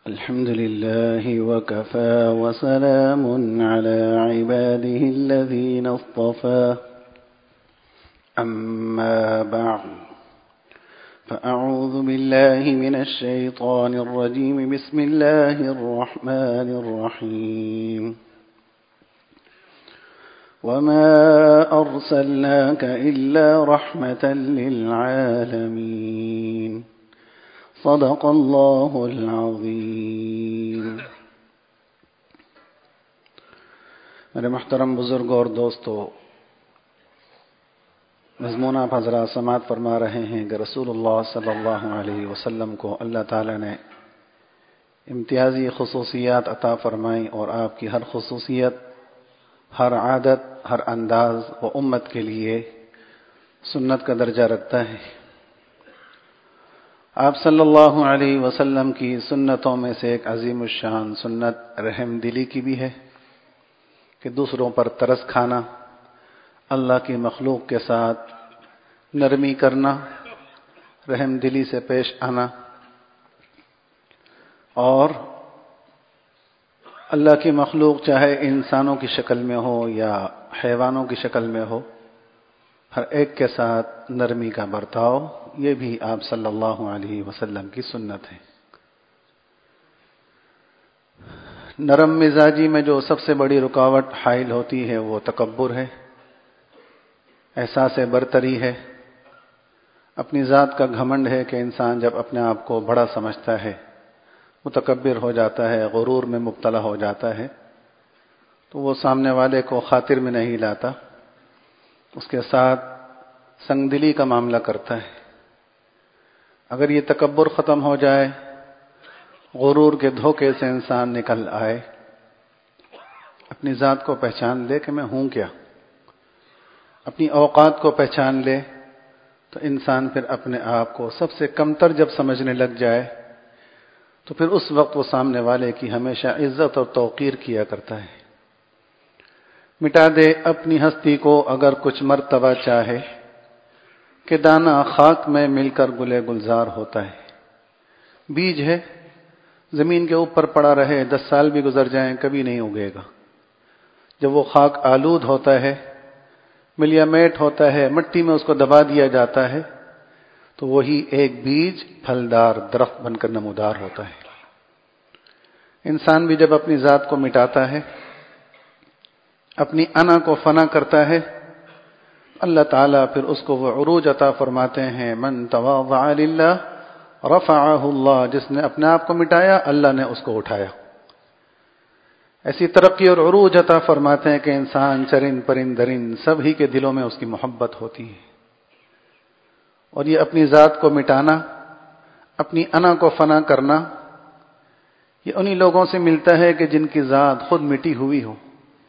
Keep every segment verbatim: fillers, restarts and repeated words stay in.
الحمد لله وكفى وسلام على عباده الذين اصطفى أما بعد فأعوذ بالله من الشيطان الرجيم بسم الله الرحمن الرحيم وما أرسلناك إلا رحمة للعالمين صدق اللہ العظیم۔ میرے محترم بزرگ اور دوستو، مضمون آپ حضرات سماعت فرما رہے ہیں کہ رسول اللہ صلی اللہ علیہ وسلم کو اللہ تعالیٰ نے امتیازی خصوصیات عطا فرمائی، اور آپ کی ہر خصوصیت، ہر عادت، ہر انداز وہ امت کے لیے سنت کا درجہ رکھتا ہے۔ آپ صلی اللہ علیہ وسلم کی سنتوں میں سے ایک عظیم الشان سنت رحم دلی کی بھی ہے کہ دوسروں پر ترس کھانا، اللہ کی مخلوق کے ساتھ نرمی کرنا، رحم دلی سے پیش آنا، اور اللہ کی مخلوق چاہے انسانوں کی شکل میں ہو یا حیوانوں کی شکل میں ہو، ہر ایک کے ساتھ نرمی کا برتاؤ، یہ بھی آپ صلی اللہ علیہ وسلم کی سنت ہے۔ نرم مزاجی میں جو سب سے بڑی رکاوٹ حائل ہوتی ہے وہ تکبر ہے، احساس برتری ہے، اپنی ذات کا گھمنڈ ہے کہ انسان جب اپنے آپ کو بڑا سمجھتا ہے، متکبر ہو جاتا ہے، غرور میں مبتلا ہو جاتا ہے، تو وہ سامنے والے کو خاطر میں نہیں لاتا، اس کے ساتھ سنگ دلی کا معاملہ کرتا ہے۔ اگر یہ تکبر ختم ہو جائے، غرور کے دھوکے سے انسان نکل آئے، اپنی ذات کو پہچان لے کہ میں ہوں کیا، اپنی اوقات کو پہچان لے، تو انسان پھر اپنے آپ کو سب سے کمتر جب سمجھنے لگ جائے تو پھر اس وقت وہ سامنے والے کی ہمیشہ عزت اور توقیر کیا کرتا ہے۔ مٹا دے اپنی ہستی کو اگر کچھ مرتبہ چاہے، کہ دانہ خاک میں مل کر گلے گلزار ہوتا ہے۔ بیج ہے، زمین کے اوپر پڑا رہے، دس سال بھی گزر جائیں کبھی نہیں اگے گا۔ جب وہ خاک آلود ہوتا ہے، ملیا میٹ ہوتا ہے، مٹی میں اس کو دبا دیا جاتا ہے، تو وہی ایک بیج پھلدار درخت بن کر نمودار ہوتا ہے۔ انسان بھی جب اپنی ذات کو مٹاتا ہے، اپنی انا کو فنا کرتا ہے، اللہ تعالیٰ پھر اس کو وہ عروج عطا فرماتے ہیں، من تواضع للہ رفعہ اللہ، جس نے اپنے آپ کو مٹایا اللہ نے اس کو اٹھایا۔ ایسی ترقی اور عروج عطا فرماتے ہیں کہ انسان چرند پرند درند سبھی کے دلوں میں اس کی محبت ہوتی ہے۔ اور یہ اپنی ذات کو مٹانا، اپنی انا کو فنا کرنا، یہ انہی لوگوں سے ملتا ہے کہ جن کی ذات خود مٹی ہوئی ہو۔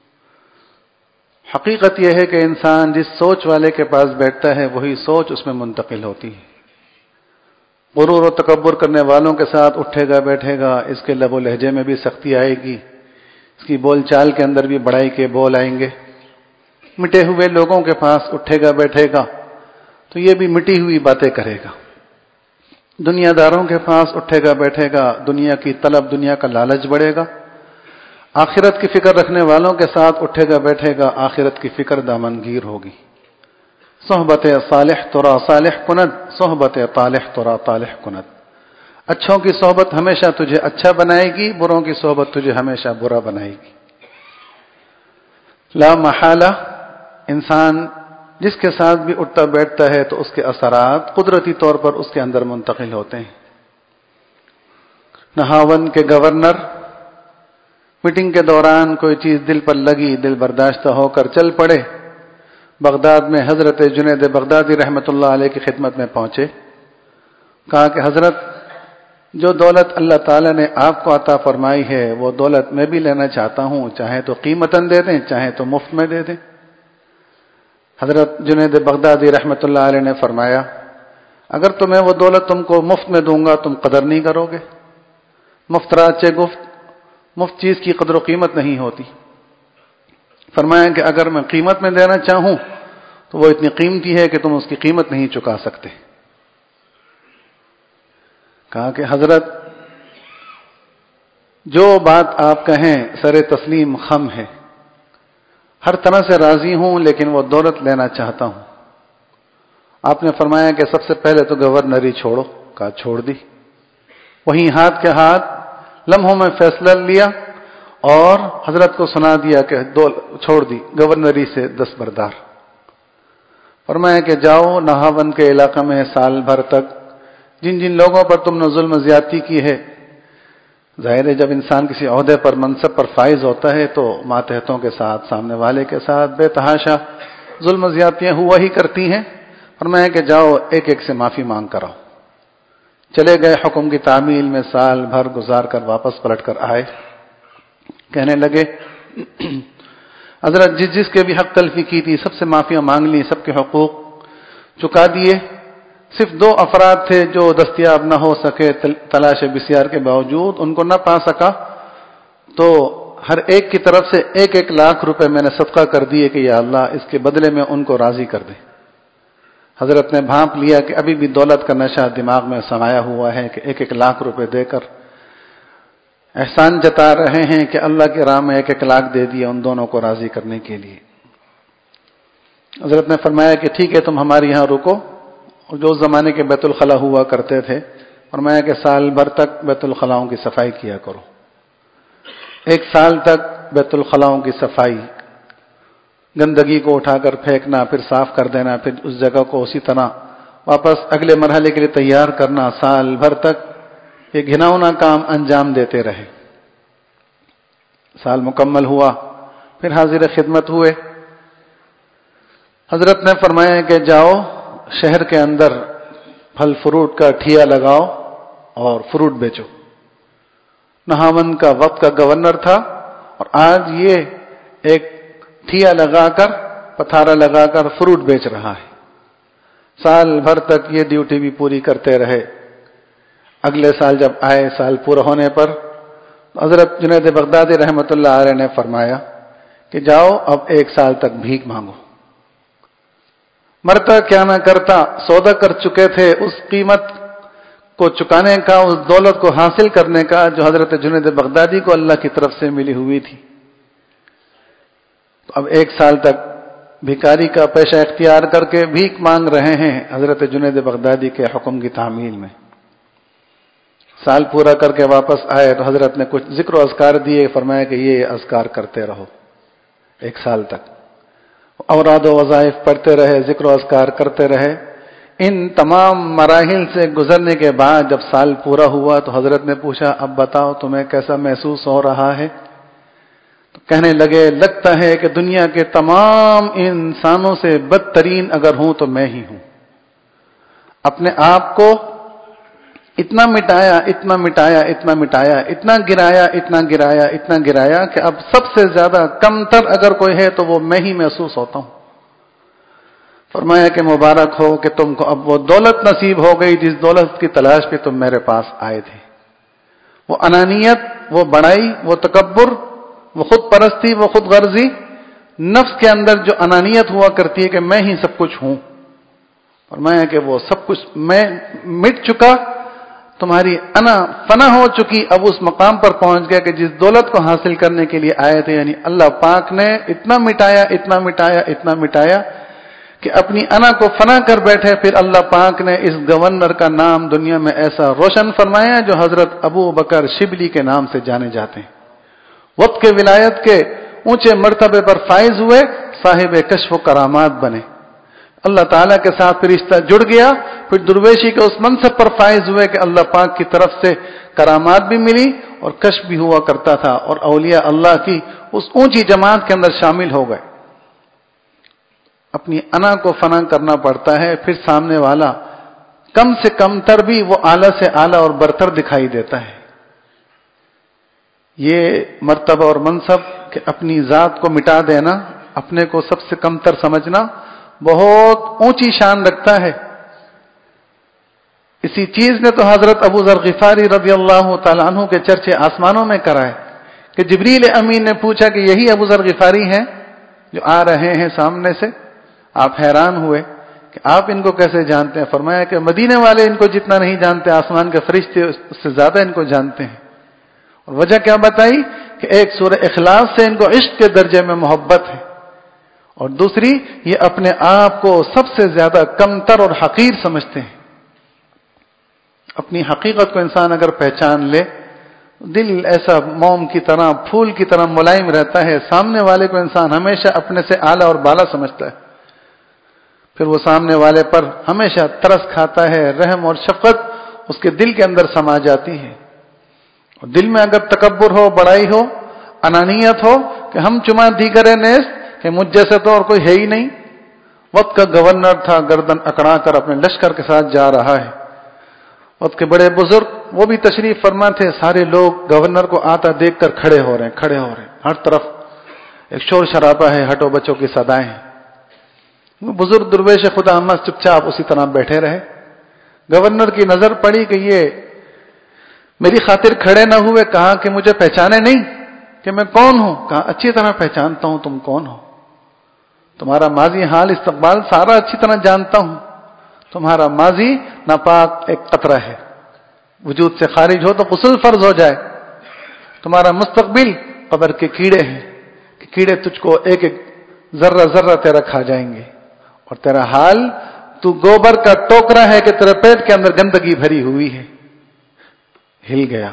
حقیقت یہ ہے کہ انسان جس سوچ والے کے پاس بیٹھتا ہے وہی سوچ اس میں منتقل ہوتی ہے۔ غرور و تکبر کرنے والوں کے ساتھ اٹھے گا بیٹھے گا، اس کے لب و لہجے میں بھی سختی آئے گی، اس کی بول چال کے اندر بھی بڑائی کے بول آئیں گے۔ مٹے ہوئے لوگوں کے پاس اٹھے گا بیٹھے گا تو یہ بھی مٹی ہوئی باتیں کرے گا۔ دنیا داروں کے پاس اٹھے گا بیٹھے گا، دنیا کی طلب، دنیا کا لالچ بڑھے گا۔ آخرت کی فکر رکھنے والوں کے ساتھ اٹھے گا بیٹھے گا، آخرت کی فکر دامنگیر ہوگی۔ صحبت صالح ترا صالح کند، صحبت طالح ترا طالح کند۔ اچھوں کی صحبت ہمیشہ تجھے اچھا بنائے گی، بروں کی صحبت تجھے ہمیشہ برا بنائے گی۔ لا محالہ انسان جس کے ساتھ بھی اٹھتا بیٹھتا ہے تو اس کے اثرات قدرتی طور پر اس کے اندر منتقل ہوتے ہیں۔ نہاون کے گورنر میٹنگ کے دوران کوئی چیز دل پر لگی، دل برداشتہ ہو کر چل پڑے، بغداد میں حضرت جنید بغدادی رحمۃ اللہ علیہ کی خدمت میں پہنچے، کہا کہ حضرت جو دولت اللہ تعالیٰ نے آپ کو عطا فرمائی ہے وہ دولت میں بھی لینا چاہتا ہوں، چاہے تو قیمتاً دے دیں چاہے تو مفت میں دے دیں۔ حضرت جنید بغدادی رحمۃ اللہ علیہ نے فرمایا، اگر تمہیں وہ دولت تم کو مفت میں دوں گا تم قدر نہیں کرو گے۔ مفت راچے گفت، مفت چیز کی قدر و قیمت نہیں ہوتی۔ فرمایا کہ اگر میں قیمت میں دینا چاہوں تو وہ اتنی قیمتی ہے کہ تم اس کی قیمت نہیں چکا سکتے۔ کہا کہ حضرت جو بات آپ کہیں سر تسلیم خم ہے، ہر طرح سے راضی ہوں لیکن وہ دولت لینا چاہتا ہوں۔ آپ نے فرمایا کہ سب سے پہلے تو گورنری چھوڑو، کہا چھوڑ دی، وہیں ہاتھ کے ہاتھ لمحوں میں فیصلہ لیا اور حضرت کو سنا دیا کہ چھوڑ دی، گورنری سے دستبردار۔ فرمایا کہ جاؤ نہاون کے علاقہ میں سال بھر تک جن جن لوگوں پر تم نے ظلم و زیادتی کی ہے، ظاہر ہے جب انسان کسی عہدے پر منصب پر فائز ہوتا ہے تو ماتحتوں کے ساتھ سامنے والے کے ساتھ بے تحاشا ظلم و زیادتیاں ہوا ہی کرتی ہیں۔ فرمایا کہ جاؤ ایک ایک سے معافی مانگ کر آؤ۔ چلے گئے، حکم کی تعمیل میں سال بھر گزار کر واپس پلٹ کر آئے، کہنے لگے حضرت جس جس کے بھی حق تلفی کی تھی سب سے معافیاں مانگ لی، سب کے حقوق چکا دیے، صرف دو افراد تھے جو دستیاب نہ ہو سکے، تلاش بسیار کے باوجود ان کو نہ پا سکا، تو ہر ایک کی طرف سے ایک ایک لاکھ روپے میں نے صدقہ کر دیے کہ یا اللہ اس کے بدلے میں ان کو راضی کر دے۔ حضرت نے بھانپ لیا کہ ابھی بھی دولت کا نشہ دماغ میں سمایا ہوا ہے کہ ایک ایک لاکھ روپے دے کر احسان جتا رہے ہیں کہ اللہ کے راہ میں ایک ایک لاکھ دے دیے ان دونوں کو راضی کرنے کے لیے۔ حضرت نے فرمایا کہ ٹھیک ہے تم ہمارے یہاں رکو، جو زمانے کے بیت الخلا ہوا کرتے تھے، فرمایا کہ سال بھر تک بیت الخلاؤں کی صفائی کیا کرو۔ ایک سال تک بیت الخلاؤں کی صفائی، گندگی کو اٹھا کر پھینکنا، پھر صاف کر دینا، پھر اس جگہ کو اسی طرح واپس اگلے مرحلے کے لیے تیار کرنا، سال بھر تک یہ گھناؤنا کام انجام دیتے رہے۔ سال مکمل ہوا، پھر حاضر خدمت ہوئے۔ حضرت نے فرمایا کہ جاؤ شہر کے اندر پھل فروٹ کا ٹھیا لگاؤ اور فروٹ بیچو۔ نہاون کا وقت کا گورنر تھا اور آج یہ ایک ٹھیا لگا کر پتھارا لگا کر فروٹ بیچ رہا ہے۔ سال بھر تک یہ ڈیوٹی بھی پوری کرتے رہے۔ اگلے سال جب آئے، سال پورا ہونے پر حضرت جنید بغدادی رحمۃ اللہ علیہ نے فرمایا کہ جاؤ اب ایک سال تک بھیک مانگو۔ مرتا کیا نہ کرتا، سودا کر چکے تھے اس قیمت کو چکانے کا، اس دولت کو حاصل کرنے کا جو حضرت جنید بغدادی کو اللہ کی طرف سے ملی ہوئی تھی۔ تو اب ایک سال تک بھکاری کا پیشہ اختیار کر کے بھیک مانگ رہے ہیں حضرت جنید بغدادی کے حکم کی تعمیل میں۔ سال پورا کر کے واپس آئے تو حضرت نے کچھ ذکر و اذکار دیے، فرمایا کہ یہ اذکار کرتے رہو ایک سال تک۔ اوراد و وظائف پڑھتے رہے، ذکر و اذکار کرتے رہے۔ ان تمام مراحل سے گزرنے کے بعد جب سال پورا ہوا تو حضرت نے پوچھا اب بتاؤ تمہیں کیسا محسوس ہو رہا ہے؟ تو کہنے لگے لگتا ہے کہ دنیا کے تمام انسانوں سے بدترین اگر ہوں تو میں ہی ہوں۔ اپنے آپ کو اتنا مٹایا اتنا مٹایا اتنا مٹایا اتنا گرایا اتنا گرایا اتنا گرایا کہ اب سب سے زیادہ کمتر اگر کوئی ہے تو وہ میں ہی محسوس ہوتا ہوں۔ فرمایا کہ مبارک ہو کہ تم کو اب وہ دولت نصیب ہو گئی جس دولت کی تلاش پہ تم میرے پاس آئے تھے۔ وہ انانیت، وہ بڑائی، وہ تکبر، وہ خود پرستی، وہ خود غرضی، نفس کے اندر جو انانیت ہوا کرتی ہے کہ میں ہی سب کچھ ہوں، فرمایا کہ وہ سب کچھ میں مٹ چکا، تمہاری انا فنا ہو چکی، اب اس مقام پر پہنچ گیا کہ جس دولت کو حاصل کرنے کے لیے آئے تھے، یعنی اللہ پاک نے اتنا مٹایا اتنا مٹایا اتنا مٹایا کہ اپنی انا کو فنا کر بیٹھے۔ پھر اللہ پاک نے اس گورنر کا نام دنیا میں ایسا روشن فرمایا جو حضرت ابو بکر شبلی کے نام سے جانے جاتے ہیں۔ وقت کے ولایت کے اونچے مرتبے پر فائز ہوئے، صاحب کشف و کرامات بنے، اللہ تعالیٰ کے ساتھ پھر رشتہ جڑ گیا، پھر درویشی کے اس منصب پر فائز ہوئے کہ اللہ پاک کی طرف سے کرامات بھی ملی اور کشف بھی ہوا کرتا تھا، اور اولیاء اللہ کی اس اونچی جماعت کے اندر شامل ہو گئے۔ اپنی انا کو فنا کرنا پڑتا ہے، پھر سامنے والا کم سے کم تر بھی وہ اعلیٰ سے اعلیٰ اور برتر دکھائی دیتا ہے۔ یہ مرتبہ اور منصب کہ اپنی ذات کو مٹا دینا، اپنے کو سب سے کم تر سمجھنا، بہت اونچی شان رکھتا ہے۔ اسی چیز نے تو حضرت ابو ذر غفاری رضی اللہ تعالیٰ عنہ کے چرچے آسمانوں میں کرائے کہ جبریل امین نے پوچھا کہ یہی ابو ذر غفاری ہیں جو آ رہے ہیں سامنے سے؟ آپ حیران ہوئے کہ آپ ان کو کیسے جانتے ہیں؟ فرمایا کہ مدینے والے ان کو جتنا نہیں جانتے، آسمان کے فرشتے اس سے زیادہ ان کو جانتے ہیں، اور وجہ کیا بتائی کہ ایک سورہ اخلاص سے ان کو عشق کے درجے میں محبت ہے، اور دوسری یہ اپنے آپ کو سب سے زیادہ کمتر اور حقیر سمجھتے ہیں۔ اپنی حقیقت کو انسان اگر پہچان لے، دل ایسا موم کی طرح، پھول کی طرح ملائم رہتا ہے، سامنے والے کو انسان ہمیشہ اپنے سے اعلیٰ اور بالا سمجھتا ہے، پھر وہ سامنے والے پر ہمیشہ ترس کھاتا ہے، رحم اور شفقت اس کے دل کے اندر سما جاتی ہے۔ اور دل میں اگر تکبر ہو، بڑائی ہو، انانیت ہو کہ ہم چما دیگرے نیست، کہ مجھ جیسے تو اور کوئی ہے ہی نہیں۔ وقت کا گورنر تھا، گردن اکڑا کر اپنے لشکر کے ساتھ جا رہا ہے۔ وقت کے بڑے بزرگ وہ بھی تشریف فرما تھے، سارے لوگ گورنر کو آتا دیکھ کر کھڑے ہو رہے ہیں کھڑے ہو رہے ہیں ہر طرف ایک شور شرابہ ہے، ہٹو بچوں کی صدائیں ہیں۔ وہ بزرگ درویش خدا احمد چپ چاپ اسی طرح بیٹھے رہے۔ گورنر کی نظر پڑی کہ یہ میری خاطر کھڑے نہ ہوئے، کہا کہ مجھے پہچانے نہیں کہ میں کون ہوں؟ کہا اچھی طرح پہچانتا ہوں تم کون ہو، تمہارا ماضی حال استقبال سارا اچھی طرح جانتا ہوں۔ تمہارا ماضی ناپاک ایک قطرہ ہے، وجود سے خارج ہو تو غسل فرض ہو جائے۔ تمہارا مستقبل قبر کے کیڑے ہیں کہ کیڑے تجھ کو ایک ایک ذرہ ذرہ تیرا کھا جائیں گے، اور تیرا حال تو گوبر کا ٹوکرا ہے کہ تیرے پیٹ کے اندر گندگی بھری ہوئی ہے۔ ہل گیا،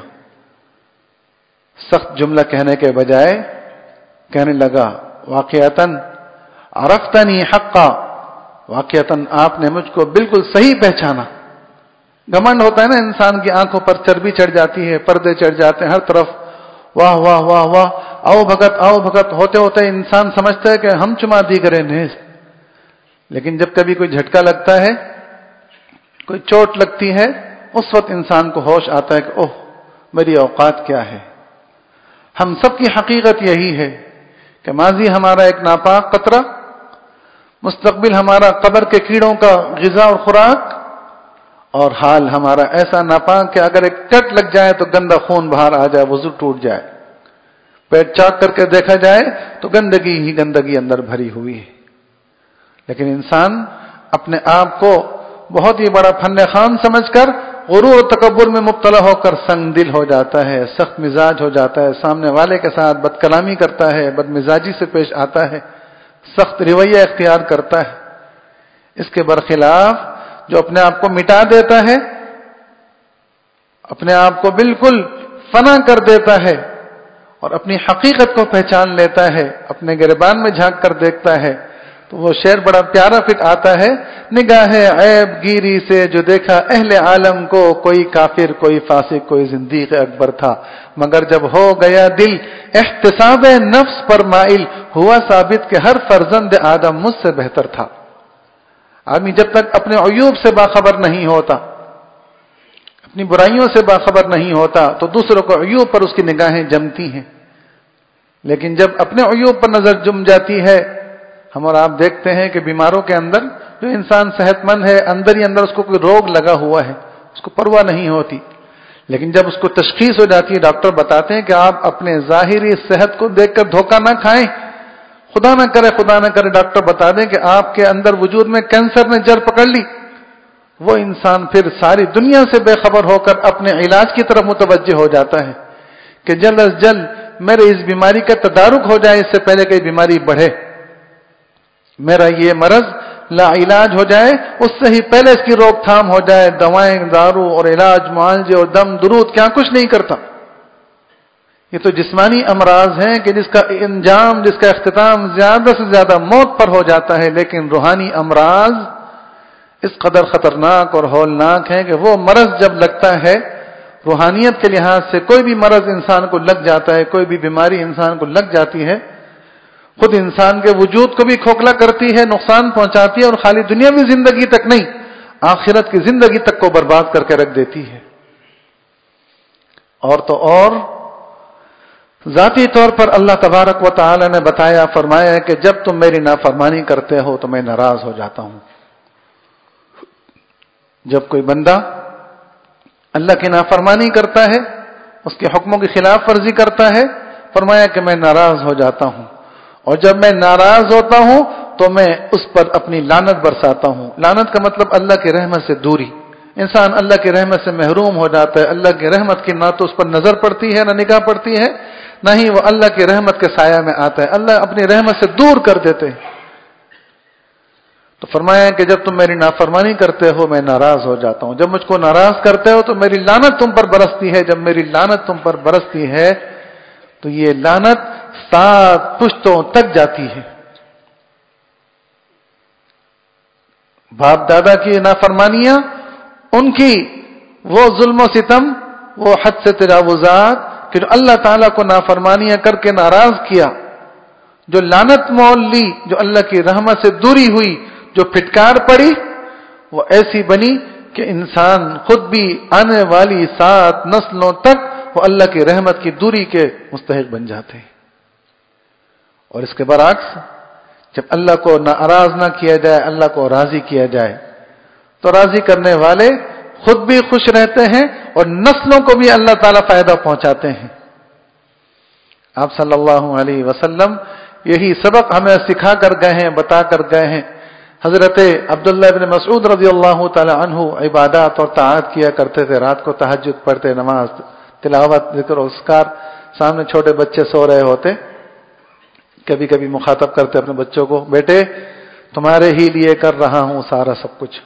سخت جملہ کہنے کے بجائے کہنے لگا واقعتاً عرفتنی حقا، واقعتاً آپ نے مجھ کو بالکل صحیح پہچانا۔ گھمنڈ ہوتا ہے نا، انسان کی آنکھوں پر چربی چڑھ جاتی ہے، پردے چڑھ جاتے ہیں، ہر طرف واہ واہ واہ واہ، آؤ بھگت آؤ بھگت ہوتے ہوتے انسان سمجھتا ہے کہ ہم چما دیگرے نیست۔ لیکن جب کبھی کوئی جھٹکا لگتا ہے، کوئی چوٹ لگتی ہے، اس وقت انسان کو ہوش آتا ہے کہ اوہ میری اوقات کیا ہے۔ ہم سب کی حقیقت یہی ہے کہ ماضی ہمارا ایک ناپاک قطرہ، مستقبل ہمارا قبر کے کیڑوں کا غذا اور خوراک، اور حال ہمارا ایسا ناپاک کہ اگر ایک کٹ لگ جائے تو گندا خون باہر آ جائے، وضو ٹوٹ جائے، پیٹ چاک کر کے دیکھا جائے تو گندگی ہی گندگی اندر بھری ہوئی ہے۔ لیکن انسان اپنے آپ کو بہت ہی بڑا فن خوان سمجھ کر غرور و تکبر میں مبتلا ہو کر سنگ دل ہو جاتا ہے، سخت مزاج ہو جاتا ہے، سامنے والے کے ساتھ بد کلامی کرتا ہے، بد مزاجی سے پیش آتا ہے، سخت رویہ اختیار کرتا ہے۔ اس کے برخلاف جو اپنے آپ کو مٹا دیتا ہے، اپنے آپ کو بالکل فنا کر دیتا ہے اور اپنی حقیقت کو پہچان لیتا ہے، اپنے گریبان میں جھانک کر دیکھتا ہے، تو وہ شعر بڑا پیارا فٹ آتا ہے، نگاہ عیب گیری سے جو دیکھا اہل عالم کو، کوئی کافر کوئی فاسق کوئی زندیق اکبر تھا، مگر جب ہو گیا دل احتساب نفس پر مائل، ہوا ثابت کہ ہر فرزند آدم مجھ سے بہتر تھا۔ آدمی جب تک اپنے عیوب سے باخبر نہیں ہوتا، اپنی برائیوں سے باخبر نہیں ہوتا، تو دوسروں کو عیوب پر اس کی نگاہیں جمتی ہیں، لیکن جب اپنے عیوب پر نظر جم جاتی ہے، ہم اور آپ دیکھتے ہیں کہ بیماروں کے اندر جو انسان صحت مند ہے، اندر ہی اندر اس کو کوئی روگ لگا ہوا ہے، اس کو پرواہ نہیں ہوتی، لیکن جب اس کو تشخیص ہو جاتی ہے، ڈاکٹر بتاتے ہیں کہ آپ اپنے ظاہری صحت کو دیکھ کر دھوکہ نہ کھائیں، خدا نہ کرے خدا نہ کرے ڈاکٹر بتا دیں کہ آپ کے اندر وجود میں کینسر نے جڑ پکڑ لی، وہ انسان پھر ساری دنیا سے بے خبر ہو کر اپنے علاج کی طرف متوجہ ہو جاتا ہے کہ جلد از جلد میرے اس بیماری کا تدارک ہو جائے، اس سے پہلے کہ بیماری بڑھے، میرا یہ مرض لا علاج ہو جائے، اس سے ہی پہلے اس کی روک تھام ہو جائے۔ دوائیں، دارو اور علاج، معالجے اور دم درود کیا کچھ نہیں کرتا۔ یہ تو جسمانی امراض ہیں کہ جس کا انجام، جس کا اختتام زیادہ سے زیادہ موت پر ہو جاتا ہے، لیکن روحانی امراض اس قدر خطرناک اور ہولناک ہیں کہ وہ مرض جب لگتا ہے، روحانیت کے لحاظ سے کوئی بھی مرض انسان کو لگ جاتا ہے، کوئی بھی بیماری انسان کو لگ جاتی ہے، خود انسان کے وجود کو بھی کھوکھلا کرتی ہے، نقصان پہنچاتی ہے، اور خالی دنیاوی زندگی تک نہیں، آخرت کی زندگی تک کو برباد کر کے رکھ دیتی ہے۔ اور تو اور ذاتی طور پر اللہ تبارک و تعالی نے بتایا، فرمایا ہے کہ جب تم میری نافرمانی کرتے ہو تو میں ناراض ہو جاتا ہوں۔ جب کوئی بندہ اللہ کی نافرمانی کرتا ہے، اس کے حکموں کی خلاف ورزی کرتا ہے، فرمایا کہ میں ناراض ہو جاتا ہوں، اور جب میں ناراض ہوتا ہوں تو میں اس پر اپنی لعنت برساتا ہوں۔ لعنت کا مطلب اللہ کی رحمت سے دوری، انسان اللہ کی رحمت سے محروم ہو جاتا ہے. اللہ کی رحمت کی نہ تو اس پر نظر پڑتی ہے، نہ نگاہ پڑتی ہے، نہ ہی وہ اللہ کی رحمت کے سایہ میں آتا ہے. اللہ اپنی رحمت سے دور کر دیتے ہیں. تو فرمایا کہ جب تم میری نافرمانی کرتے ہو میں ناراض ہو جاتا ہوں. جب مجھ کو ناراض کرتے ہو تو میری لعنت تم پر برستی ہے. جب میری لعنت تم پر برستی ہے تو یہ لعنت سات پشتوں تک جاتی ہے. باپ دادا کی نافرمانیاں، ان کی وہ ظلم و ستم، وہ حد سے تجاوزات کہ جو اللہ تعالیٰ کو نافرمانیاں کر کے ناراض کیا، جو لعنت مول لی، جو اللہ کی رحمت سے دوری ہوئی، جو پھٹکار پڑی، وہ ایسی بنی کہ انسان خود بھی آنے والی سات نسلوں تک وہ اللہ کی رحمت کی دوری کے مستحق بن جاتے ہیں. اور اس کے برعکس جب اللہ کو ناراض نہ کیا جائے، اللہ کو راضی کیا جائے، تو راضی کرنے والے خود بھی خوش رہتے ہیں اور نسلوں کو بھی اللہ تعالیٰ فائدہ پہنچاتے ہیں. آپ صلی اللہ علیہ وسلم یہی سبق ہمیں سکھا کر گئے ہیں، بتا کر گئے ہیں. حضرت عبداللہ بن مسعود رضی اللہ تعالی عنہ عبادات اور طاعت کیا کرتے تھے. رات کو تہجد پڑھتے، نماز، تلاوت، ذکر و اذکار. سامنے چھوٹے بچے سو رہے ہوتے، کبھی کبھی مخاطب کرتے اپنے بچوں کو، بیٹے تمہارے ہی لیے کر رہا ہوں سارا سب کچھ.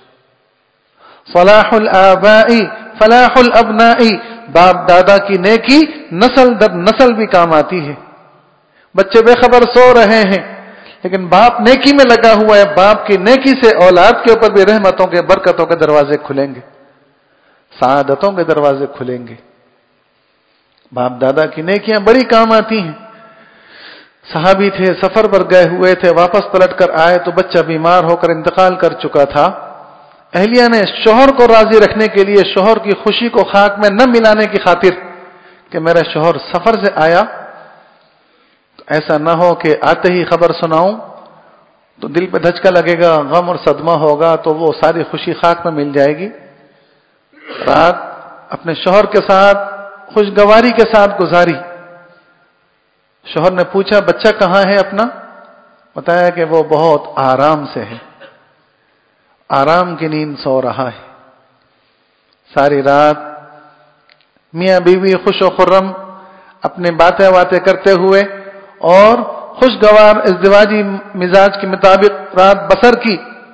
صلاح الآباء فلاح الابناء، باپ دادا کی نیکی نسل در نسل بھی کام آتی ہے. بچے بے خبر سو رہے ہیں لیکن باپ نیکی میں لگا ہوا ہے. باپ کی نیکی سے اولاد کے اوپر بھی رحمتوں کے، برکتوں کے دروازے کھلیں گے، سعادتوں کے دروازے کھلیں گے. باپ دادا کی نیکیاں بڑی کام آتی ہیں. صحابی تھے، سفر پر گئے ہوئے تھے، واپس پلٹ کر آئے تو بچہ بیمار ہو کر انتقال کر چکا تھا. اہلیہ نے شوہر کو راضی رکھنے کے لیے، شوہر کی خوشی کو خاک میں نہ ملانے کی خاطر کہ میرا شوہر سفر سے آیا تو ایسا نہ ہو کہ آتے ہی خبر سناؤں تو دل پہ دھچکا لگے گا، غم اور صدمہ ہوگا، تو وہ ساری خوشی خاک میں مل جائے گی. رات اپنے شوہر کے ساتھ خوشگواری کے ساتھ گزاری. شوہر نے پوچھا بچہ کہاں ہے اپنا؟ بتایا کہ وہ بہت آرام سے ہے، آرام کی نیند سو رہا ہے. ساری رات میاں بیوی خوش و خرم اپنے باتیں باتیں کرتے ہوئے اور خوشگوار ازدواجی مزاج کے مطابق رات بسر کی.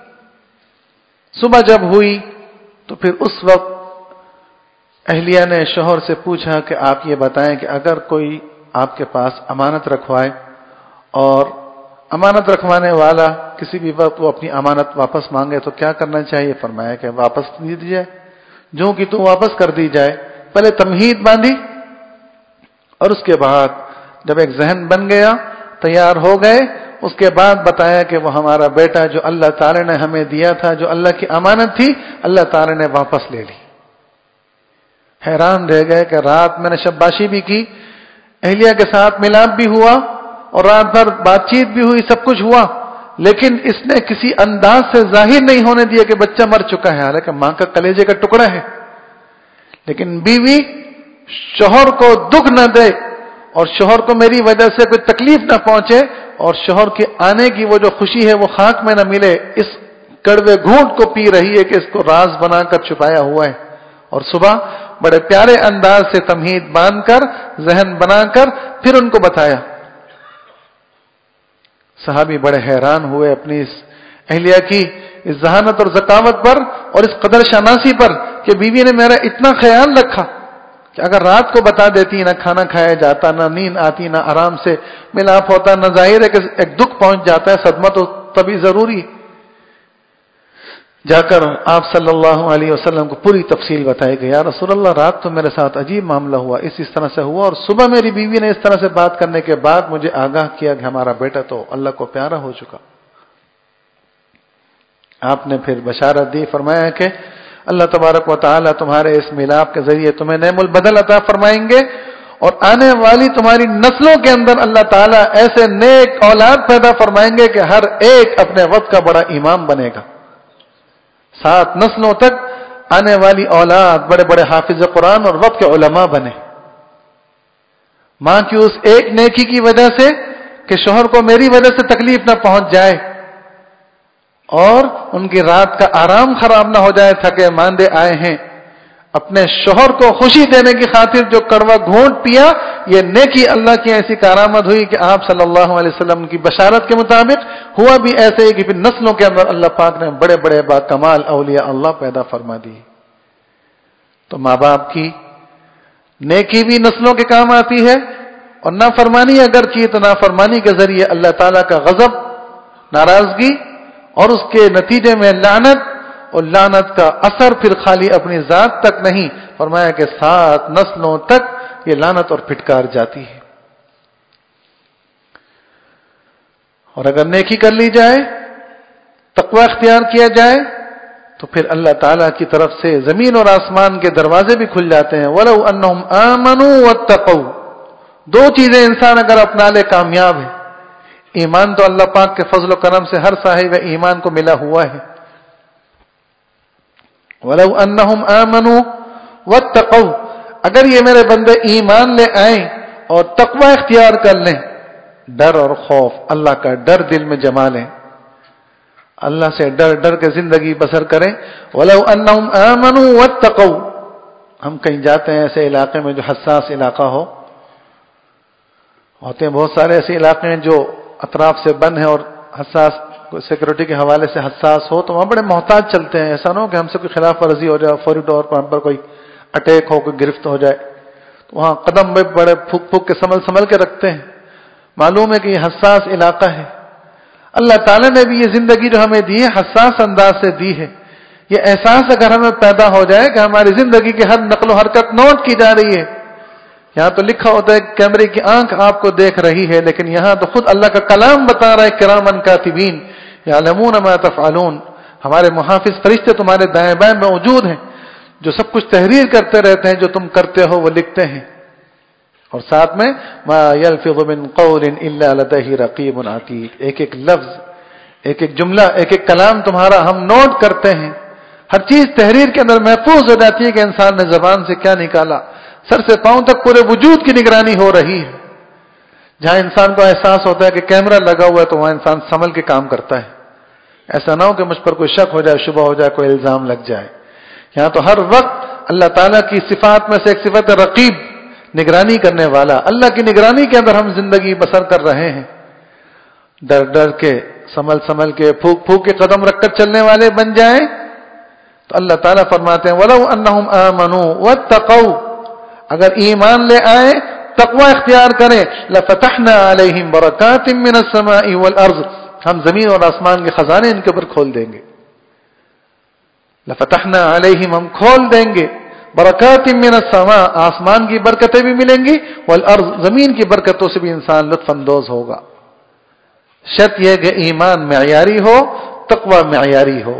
صبح جب ہوئی تو پھر اس وقت اہلیہ نے شوہر سے پوچھا کہ آپ یہ بتائیں کہ اگر کوئی آپ کے پاس امانت رکھوائے اور امانت رکھوانے والا کسی بھی وقت وہ اپنی امانت واپس مانگے تو کیا کرنا چاہیے؟ فرمایا کہ واپس دے دی جائے، جو کہ تو واپس کر دی جائے. پہلے تمہید باندھی اور اس کے بعد جب ایک ذہن بن گیا، تیار ہو گئے، اس کے بعد بتایا کہ وہ ہمارا بیٹا جو اللہ تعالی نے ہمیں دیا تھا، جو اللہ کی امانت تھی، اللہ تعالی نے واپس لے لی. حیران رہ گئے کہ رات میں نے شباشی بھی کی، اہلیہ کے ساتھ ملاپ بھی ہوا اور رات بھر بات چیت بھی ہوئی، سب کچھ ہوا، لیکن اس نے کسی انداز سے ظاہر نہیں ہونے دیا کہ بچہ مر چکا ہے، حالانکہ ماں کا کلیجے کا ٹکڑا ہے. لیکن بیوی شوہر کو دکھ نہ دے اور شوہر کو میری وجہ سے کوئی تکلیف نہ پہنچے اور شوہر کے آنے کی وہ جو خوشی ہے وہ خاک میں نہ ملے، اس کڑوے گھونٹ کو پی رہی ہے کہ اس کو راز بنا کر چھپایا ہوا ہے. اور صبح بڑے پیارے انداز سے تمہید باندھ کر، ذہن بنا کر پھر ان کو بتایا. صحابی بڑے حیران ہوئے اپنی اس اہلیہ کی اس ذہانت اور ذکاوت پر اور اس قدر شناسی پر کہ بیوی نے میرا اتنا خیال رکھا کہ اگر رات کو بتا دیتی نہ کھانا کھایا جاتا، نہ نیند آتی، نہ آرام سے ملاپ ہوتا، نہ ظاہر ہے کہ ایک دکھ پہنچ جاتا ہے، صدمہ تو تبھی ضروری. جا کر آپ صلی اللہ علیہ وسلم کو پوری تفصیل بتائی گئی. یا رسول اللہ، رات تو میرے ساتھ عجیب معاملہ ہوا، اس اس طرح سے ہوا، اور صبح میری بیوی نے اس طرح سے بات کرنے کے بعد مجھے آگاہ کیا کہ ہمارا بیٹا تو اللہ کو پیارا ہو چکا. آپ نے پھر بشارت دی، فرمایا کہ اللہ تبارک و تعالی تمہارے اس ملاپ کے ذریعے تمہیں نعم البدل عطا فرمائیں گے اور آنے والی تمہاری نسلوں کے اندر اللہ تعالی ایسے نیک اولاد پیدا فرمائیں گے کہ ہر ایک اپنے وقت کا بڑا امام بنے گا. سات نسلوں تک آنے والی اولاد بڑے بڑے حافظ قرآن اور وقت کے علماء بنے. ماں کی اس ایک نیکی کی وجہ سے کہ شوہر کو میری وجہ سے تکلیف نہ پہنچ جائے، اور ان کی رات کا آرام خراب نہ ہو جائے، تھکے ماندے آئے ہیں، اپنے شوہر کو خوشی دینے کی خاطر جو کڑوا گھونٹ پیا، یہ نیکی اللہ کی ایسی کارآمد ہوئی کہ آپ صلی اللہ علیہ وسلم کی بشارت کے مطابق ہوا بھی ایسے ہی کہ پھر نسلوں کے اندر اللہ پاک نے بڑے بڑے با کمال اولیاء اللہ پیدا فرما دی۔ تو ماں باپ کی نیکی بھی نسلوں کے کام آتی ہے، اور نافرمانی اگر کی تو نافرمانی کے ذریعے اللہ تعالیٰ کا غضب، ناراضگی اور اس کے نتیجے میں لعنت، اور لعنت کا اثر پھر خالی اپنی ذات تک نہیں، فرمایا کہ سات نسلوں تک یہ لعنت اور پھٹکار جاتی ہے۔ اور اگر نیکی کر لی جائے، تقوی اختیار کیا جائے، تو پھر اللہ تعالیٰ کی طرف سے زمین اور آسمان کے دروازے بھی کھل جاتے ہیں۔ وَلَوْ أَنَّهُمْ آمَنُوا وَاتَّقَوْا، دو چیزیں انسان اگر اپنا لے کامیاب ہے۔ ایمان تو اللہ پاک کے فضل و کرم سے ہر صاحب ایمان کو ملا ہوا ہے۔ وَلَوْ أَنَّهُمْ آمَنُوا وَاتَّقَوْا، اگر یہ میرے بندے ایمان لے آئیں اور تقوی اختیار کر لیں، ڈر اور خوف، اللہ کا ڈر دل میں جما لیں، اللہ سے ڈر ڈر کے زندگی بسر کریں۔ وَلَوْ أَنَّهُمْ آمَنُوا وَاتَّقَوْا، ہم کہیں جاتے ہیں ایسے علاقے میں جو حساس علاقہ ہو، ہوتے ہیں بہت سارے ایسے علاقے ہیں جو اطراف سے بند ہیں اور حساس سیکورٹی کے حوالے سے حساس ہو، تو وہاں بڑے محتاط چلتے ہیں، ایسا نہ ہو کہ ہم سے کوئی خلاف ورزی ہو جائے، فوری طور پر ہم پر کوئی اٹیک ہو، کوئی گرفت ہو جائے، تو وہاں قدم میں بڑے پھک پھک کے سنبھل سنبھل کے رکھتے ہیں۔ معلوم ہے کہ یہ حساس علاقہ ہے۔ اللہ تعالیٰ نے بھی یہ زندگی جو ہمیں دی ہے حساس انداز سے دی ہے۔ یہ احساس اگر ہمیں پیدا ہو جائے کہ ہماری زندگی کی ہر نقل و حرکت نوٹ کی جا رہی ہے، یہاں تو لکھا ہوتا ہے کیمرے کی آنکھ آپ کو دیکھ رہی ہے، لیکن یہاں تو خود اللہ کا کلام بتا رہا ہے، کرامن کاتبین یعلمون ما تفعلون، ہمارے محافظ فرشتے تمہارے دائیں بائیں موجود ہیں، جو سب کچھ تحریر کرتے رہتے ہیں، جو تم کرتے ہو وہ لکھتے ہیں۔ اور ساتھ میں ما یلفظ من قول الا لدیہ رقیب عتید، ایک ایک لفظ، ایک ایک جملہ، ایک ایک کلام تمہارا ہم نوٹ کرتے ہیں۔ ہر چیز تحریر کے اندر محفوظ ہو جاتی ہے کہ انسان نے زبان سے کیا نکالا، سر سے پاؤں تک پورے وجود کی نگرانی ہو رہی ہے۔ جہاں انسان کو احساس ہوتا ہے کہ کیمرہ لگا ہوا ہے تو وہاں انسان سنبھل کے کام کرتا ہے، ایسا نہ ہو کہ مجھ پر کوئی شک ہو جائے، شبہ ہو جائے، کوئی الزام لگ جائے۔ یہاں تو ہر وقت اللہ تعالیٰ کی صفات میں سے ایک صفت رقیب، نگرانی کرنے والا، اللہ کی نگرانی کے اندر ہم زندگی بسر کر رہے ہیں، ڈر ڈر کے، سنبھل سنبھل کے، پھوک پھوک کے قدم رکھ کر چلنے والے بن جائیں تو اللہ تعالیٰ فرماتے ہیں وَلَوْ أَنَّهُمْ آمَنُوا وَاتَّقَوْا، اگر ایمان لے آئے، تقوی اختیار کریں، لَفَتَحْنَا عَلَيْهِمْ بَرَكَاتٍ مِّنَ السَّمَاءِ وَالْأَرْضِ، ہم زمین اور آسمان کے خزانے ان کے اوپر کھول دیں گے۔ لَفَتَحْنَا عَلَيْهِمْ، ہم کھول دیں گے، برکات من السماء، آسمان کی برکتیں بھی ملیں گی، والارض، زمین کی برکتوں سے بھی انسان لطف اندوز ہوگا۔ شرط یہ کہ ایمان معیاری ہو، تقوی معیاری ہو،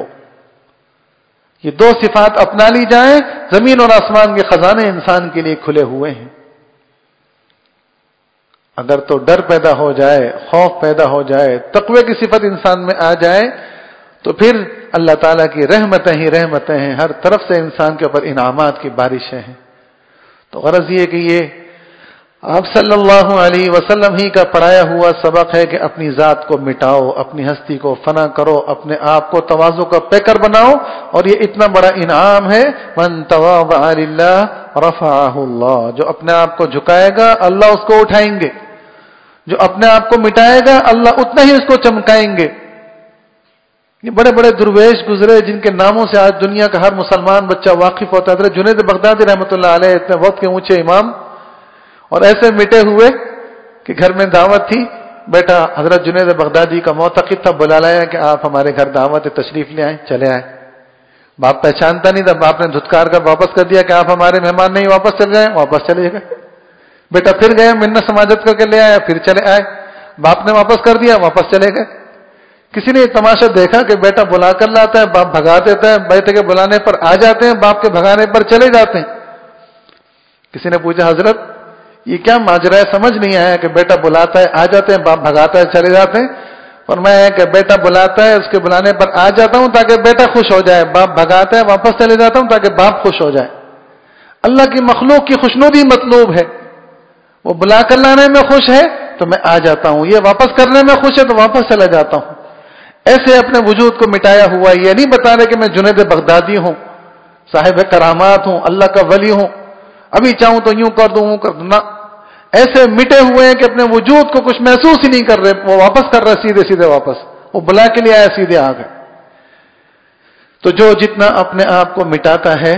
یہ دو صفات اپنا لی جائیں، زمین اور آسمان کے خزانے انسان کے لیے کھلے ہوئے ہیں۔ اگر تو ڈر پیدا ہو جائے، خوف پیدا ہو جائے، تقوی کی صفت انسان میں آ جائے، تو پھر اللہ تعالیٰ کی رحمتیں ہی رحمتیں ہیں، ہر طرف سے انسان کے اوپر انعامات کی بارشیں ہیں۔ تو غرض یہ کہ یہ آپ صلی اللہ علیہ وسلم ہی کا پڑھایا ہوا سبق ہے کہ اپنی ذات کو مٹاؤ، اپنی ہستی کو فنا کرو، اپنے آپ کو تواضع کا پیکر بناؤ، اور یہ اتنا بڑا انعام ہے، من تواضع للہ رفعہ اللہ، جو اپنے آپ کو جھکائے گا اللہ اس کو اٹھائیں گے، جو اپنے آپ کو مٹائے گا اللہ اتنا ہی اس کو چمکائیں گے۔ یہ بڑے بڑے درویش گزرے جن کے ناموں سے آج دنیا کا ہر مسلمان بچہ واقف ہوتا ہے۔ حضرت جنید بغدادی رحمۃ اللہ علیہ اتنے وقت کے اونچے امام، اور ایسے مٹے ہوئے کہ گھر میں دعوت تھی، بیٹا حضرت جنید بغدادی کا معتقد تھا، بلا لایا کہ آپ ہمارے گھر دعوت تشریف لے آئیں، چلے آئے۔ باپ پہچانتا نہیں تھا، باپ نے دھتکار کر واپس کر دیا کہ آپ ہمارے مہمان نہیں، واپس چلے جائیں، واپس چلے گئے۔ بیٹا پھر گئے، منت سماجت کر کے لے آیا، پھر چلے آئے، باپ نے واپس کر دیا، واپس چلے گئے۔ کسی نے یہ تماشا دیکھا کہ بیٹا بلا کر لاتا ہے، باپ بھگا دیتا ہے، بیٹے کے بلانے پر آ جاتے ہیں، باپ کے بھگانے پر چلے جاتے ہیں۔ کسی نے پوچھا حضرت یہ کیا ماجرا ہے، سمجھ نہیں آیا کہ بیٹا بلاتا ہے آ جاتے ہیں، باپ بھگاتا ہے چلے جاتے ہیں۔ فرمایا کہ بیٹا بلاتا ہے، اس کے بلانے پر آ جاتا ہوں تاکہ بیٹا خوش ہو جائے، باپ بھگاتا ہے واپس چلے جاتا ہوں تاکہ باپ خوش ہو جائے۔ اللہ کی مخلوق کی خوشنودی مطلوب ہے، وہ بلا کر لانے میں خوش ہے تو میں آ جاتا ہوں، یہ واپس کرنے میں خوش ہے تو واپس چلا جاتا ہوں۔ ایسے اپنے وجود کو مٹایا ہوا. یہ نہیں بتا رہے کہ میں جنید بغدادی ہوں، صاحب کرامات ہوں، اللہ کا ولی ہوں، ابھی چاہوں تو یوں کر دوں یوں کر دوں. نہ، ایسے مٹے ہوئے ہیں کہ اپنے وجود کو کچھ محسوس ہی نہیں کر رہے. وہ واپس کر رہے سیدھے سیدھے واپس، وہ بلا کے لیے آیا سیدھے آ گئے. تو جو جتنا اپنے آپ کو مٹاتا ہے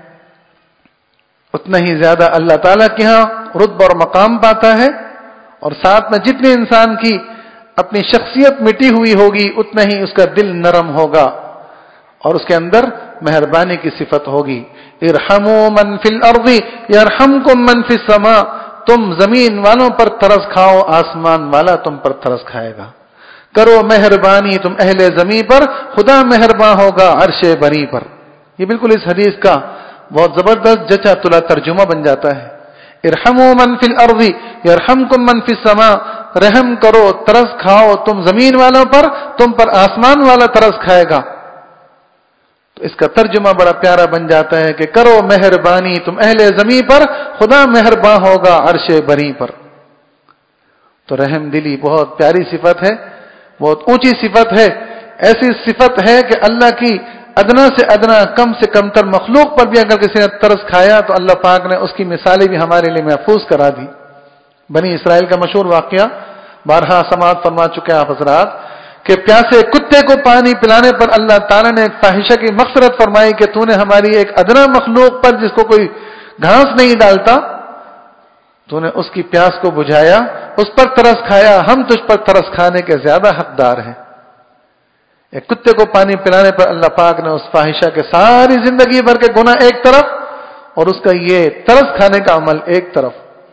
اتنا ہی زیادہ اللہ تعالیٰ کے ہاں رتبہ اور مقام پاتا ہے، اور ساتھ میں جتنے انسان کی اپنی شخصیت مٹی ہوئی ہوگی اتنا ہی اس کا دل نرم ہوگا اور اس کے اندر مہربانی کی صفت ہوگی. ارحموا من فی الارض یرحمکم من فی السماء. تم زمین والوں پر ترس کھاؤ، آسمان والا تم پر ترس کھائے گا. کرو مہربانی تم اہل زمین پر، خدا مہربان ہوگا عرش بری پر. یہ بالکل اس حدیث کا بہت زبردست جچا تلا ترجمہ بن جاتا ہے. ارحموا من فی الارض یرحمکم من فی السماء. رحم کرو، ترس کھاؤ تم زمین والوں پر، تم پر آسمان والا ترس کھائے گا. تو اس کا ترجمہ بڑا پیارا بن جاتا ہے کہ کرو مہربانی تم اہل زمین پر، خدا مہربان ہوگا عرش بری پر. تو رحم دلی بہت پیاری صفت ہے، بہت اونچی صفت ہے. ایسی صفت ہے کہ اللہ کی ادنا سے ادنا کم سے کم تر مخلوق پر بھی اگر کسی نے ترس کھایا تو اللہ پاک نے اس کی مثالیں بھی ہمارے لیے محفوظ کرا دی. بنی اسرائیل کا مشہور واقعہ بارہا سماعت فرما چکے ہیں آپ حضرات کہ پیاسے کتے کو پانی پلانے پر اللہ تعالیٰ نے ایک فاحشہ کی مغفرت فرمائی کہ تو نے ہماری ایک ادنا مخلوق پر جس کو کوئی گھاس نہیں ڈالتا، تو نے اس کی پیاس کو بجھایا، اس پر ترس کھایا. ہم تجھ پر ترس کھانے کے زیادہ حقدار ہیں. ایک کتے کو پانی پلانے پر اللہ پاک نے اس فاحشہ کے ساری زندگی بھر کے گناہ ایک طرف اور اس کا یہ ترس کھانے کا عمل ایک طرف.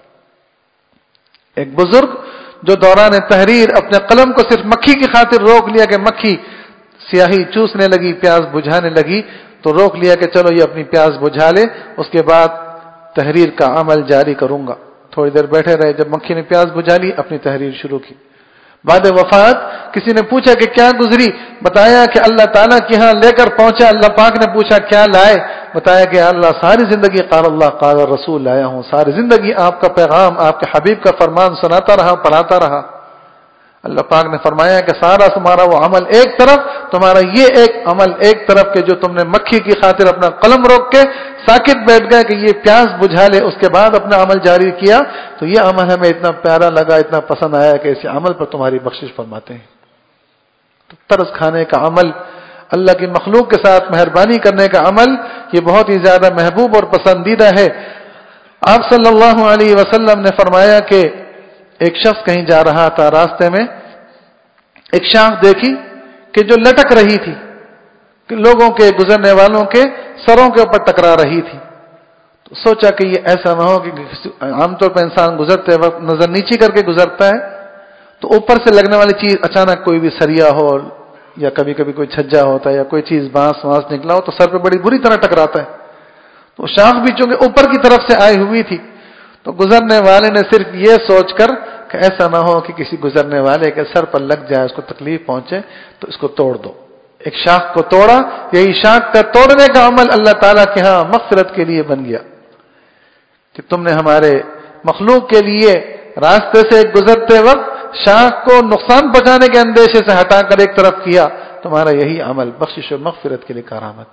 ایک بزرگ جو دوران تحریر اپنے قلم کو صرف مکھی کی خاطر روک لیا کہ مکھی سیاہی چوسنے لگی، پیاس بجھانے لگی، تو روک لیا کہ چلو یہ اپنی پیاس بجھا لے، اس کے بعد تحریر کا عمل جاری کروں گا. تھوڑی دیر بیٹھے رہے، جب مکھی نے پیاس بجھا لی اپنی تحریر شروع کی. بعد وفات کسی نے پوچھا کہ کیا گزری، بتایا کہ اللہ تعالیٰ کے ہاں لے کر پہنچا. اللہ پاک نے پوچھا کیا لائے، بتایا کہ اللہ ساری زندگی قال اللہ قال رسول لایا ہوں، ساری زندگی آپ کا پیغام، آپ کے حبیب کا فرمان سناتا رہا، پڑھاتا رہا. اللہ پاک نے فرمایا کہ سارا تمہارا وہ عمل ایک طرف، تمہارا یہ ایک عمل ایک طرف کہ جو تم نے مکھی کی خاطر اپنا قلم روک کے ساکت بیٹھ گئے کہ یہ پیاس بجھا لے، اس کے بعد اپنا عمل جاری کیا، تو یہ عمل ہمیں اتنا پیارا لگا، اتنا پسند آیا کہ اس عمل پر تمہاری بخشش فرماتے ہیں. تو ترس کھانے کا عمل، اللہ کی مخلوق کے ساتھ مہربانی کرنے کا عمل، یہ بہت ہی زیادہ محبوب اور پسندیدہ ہے. آپ صلی اللہ علیہ وسلم نے فرمایا کہ ایک شخص کہیں جا رہا تھا، راستے میں ایک شاخ دیکھی کہ جو لٹک رہی تھی، کہ لوگوں کے گزرنے والوں کے سروں کے اوپر ٹکرا رہی تھی. تو سوچا کہ یہ ایسا نہ ہو کہ عام طور پر انسان گزرتے وقت نظر نیچی کر کے گزرتا ہے، تو اوپر سے لگنے والی چیز اچانک کوئی بھی سریا ہو یا کبھی کبھی کوئی چھجا ہوتا ہے یا کوئی چیز بانس وانس نکلا ہو تو سر پہ بڑی بری طرح ٹکراتا ہے. تو شاخ بھی چونکہ اوپر کی طرف سے آئی ہوئی تھی، تو گزرنے والے نے صرف یہ سوچ کر کہ ایسا نہ ہو کہ کسی گزرنے والے کے سر پر لگ جائے، اس کو تکلیف پہنچے، تو اس کو توڑ دو. ایک شاخ کو توڑا. یہی شاخ کا توڑنے کا عمل اللہ تعالیٰ کے ہاں مغفرت کے لیے بن گیا کہ تم نے ہمارے مخلوق کے لیے راستے سے گزرتے وقت شاخ کو نقصان پہنچانے کے اندیشے سے ہٹا کر ایک طرف کیا. تمہارا یہی عمل بخشش و مغفرت کے لیے کارآمد.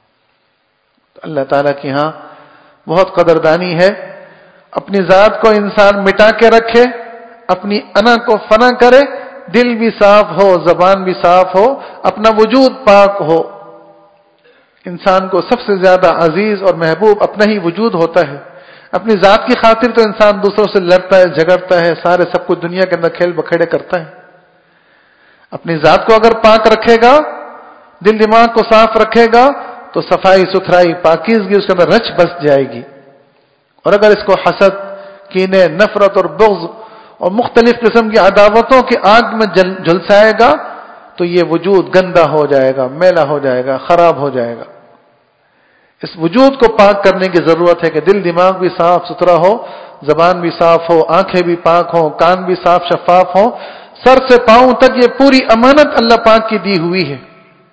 اللہ تعالیٰ کی ہاں بہت قدردانی ہے. اپنی ذات کو انسان مٹا کے رکھے، اپنی انا کو فنا کرے، دل بھی صاف ہو، زبان بھی صاف ہو، اپنا وجود پاک ہو. انسان کو سب سے زیادہ عزیز اور محبوب اپنا ہی وجود ہوتا ہے. اپنی ذات کی خاطر تو انسان دوسروں سے لڑتا ہے، جھگڑتا ہے، سارے سب کچھ دنیا کے اندر کھیل بکھیڑے کرتا ہے. اپنی ذات کو اگر پاک رکھے گا، دل دماغ کو صاف رکھے گا، تو صفائی ستھرائی پاکیزگی اس کے اندر رچ بس جائے گی. اور اگر اس کو حسد، کینے، نفرت اور بغض اور مختلف قسم کی عداوتوں کی آگ میں جل جھلسائے گا تو یہ وجود گندا ہو جائے گا، میلا ہو جائے گا، خراب ہو جائے گا. اس وجود کو پاک کرنے کی ضرورت ہے کہ دل دماغ بھی صاف ستھرا ہو، زبان بھی صاف ہو، آنکھیں بھی پاک ہوں، کان بھی صاف شفاف ہوں. سر سے پاؤں تک یہ پوری امانت اللہ پاک کی دی ہوئی ہے.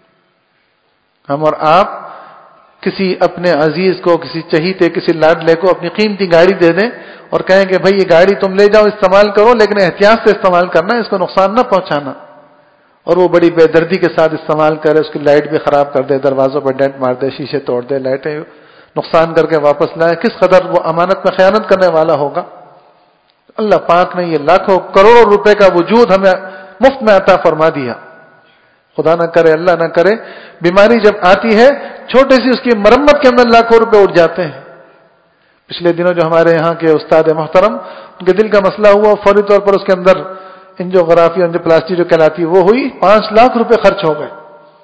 ہم اور آپ کسی اپنے عزیز کو، کسی چہیتے، کسی لاڈلے کو اپنی قیمتی گاڑی دے دیں اور کہیں کہ بھائی یہ گاڑی تم لے جاؤ، استعمال کرو، لیکن احتیاط سے استعمال کرنا، اس کو نقصان نہ پہنچانا. اور وہ بڑی بے دردی کے ساتھ استعمال کرے, اس کی لائٹ بھی خراب کر دے, دروازوں پر ڈینٹ مار دے, شیشے توڑ دے, لائٹیں نقصان کر کے واپس لائے, کس قدر وہ امانت میں خیانت کرنے والا ہوگا. اللہ پاک نے یہ لاکھوں کروڑوں روپے کا وجود ہمیں مفت میں عطا فرما دیا. خدا نہ کرے, اللہ نہ کرے, بیماری جب آتی ہے چھوٹے سی اس کی مرمت کے اندر لاکھوں روپے اٹھ جاتے ہیں. پچھلے دنوں جو ہمارے یہاں کے استاد محترم, ان کے دل کا مسئلہ ہوا, فوری طور پر اس کے اندر انجیوگرافی انجیوپلاسٹی جو کہلاتی ہے وہ ہوئی, پانچ لاکھ روپے خرچ ہو گئے.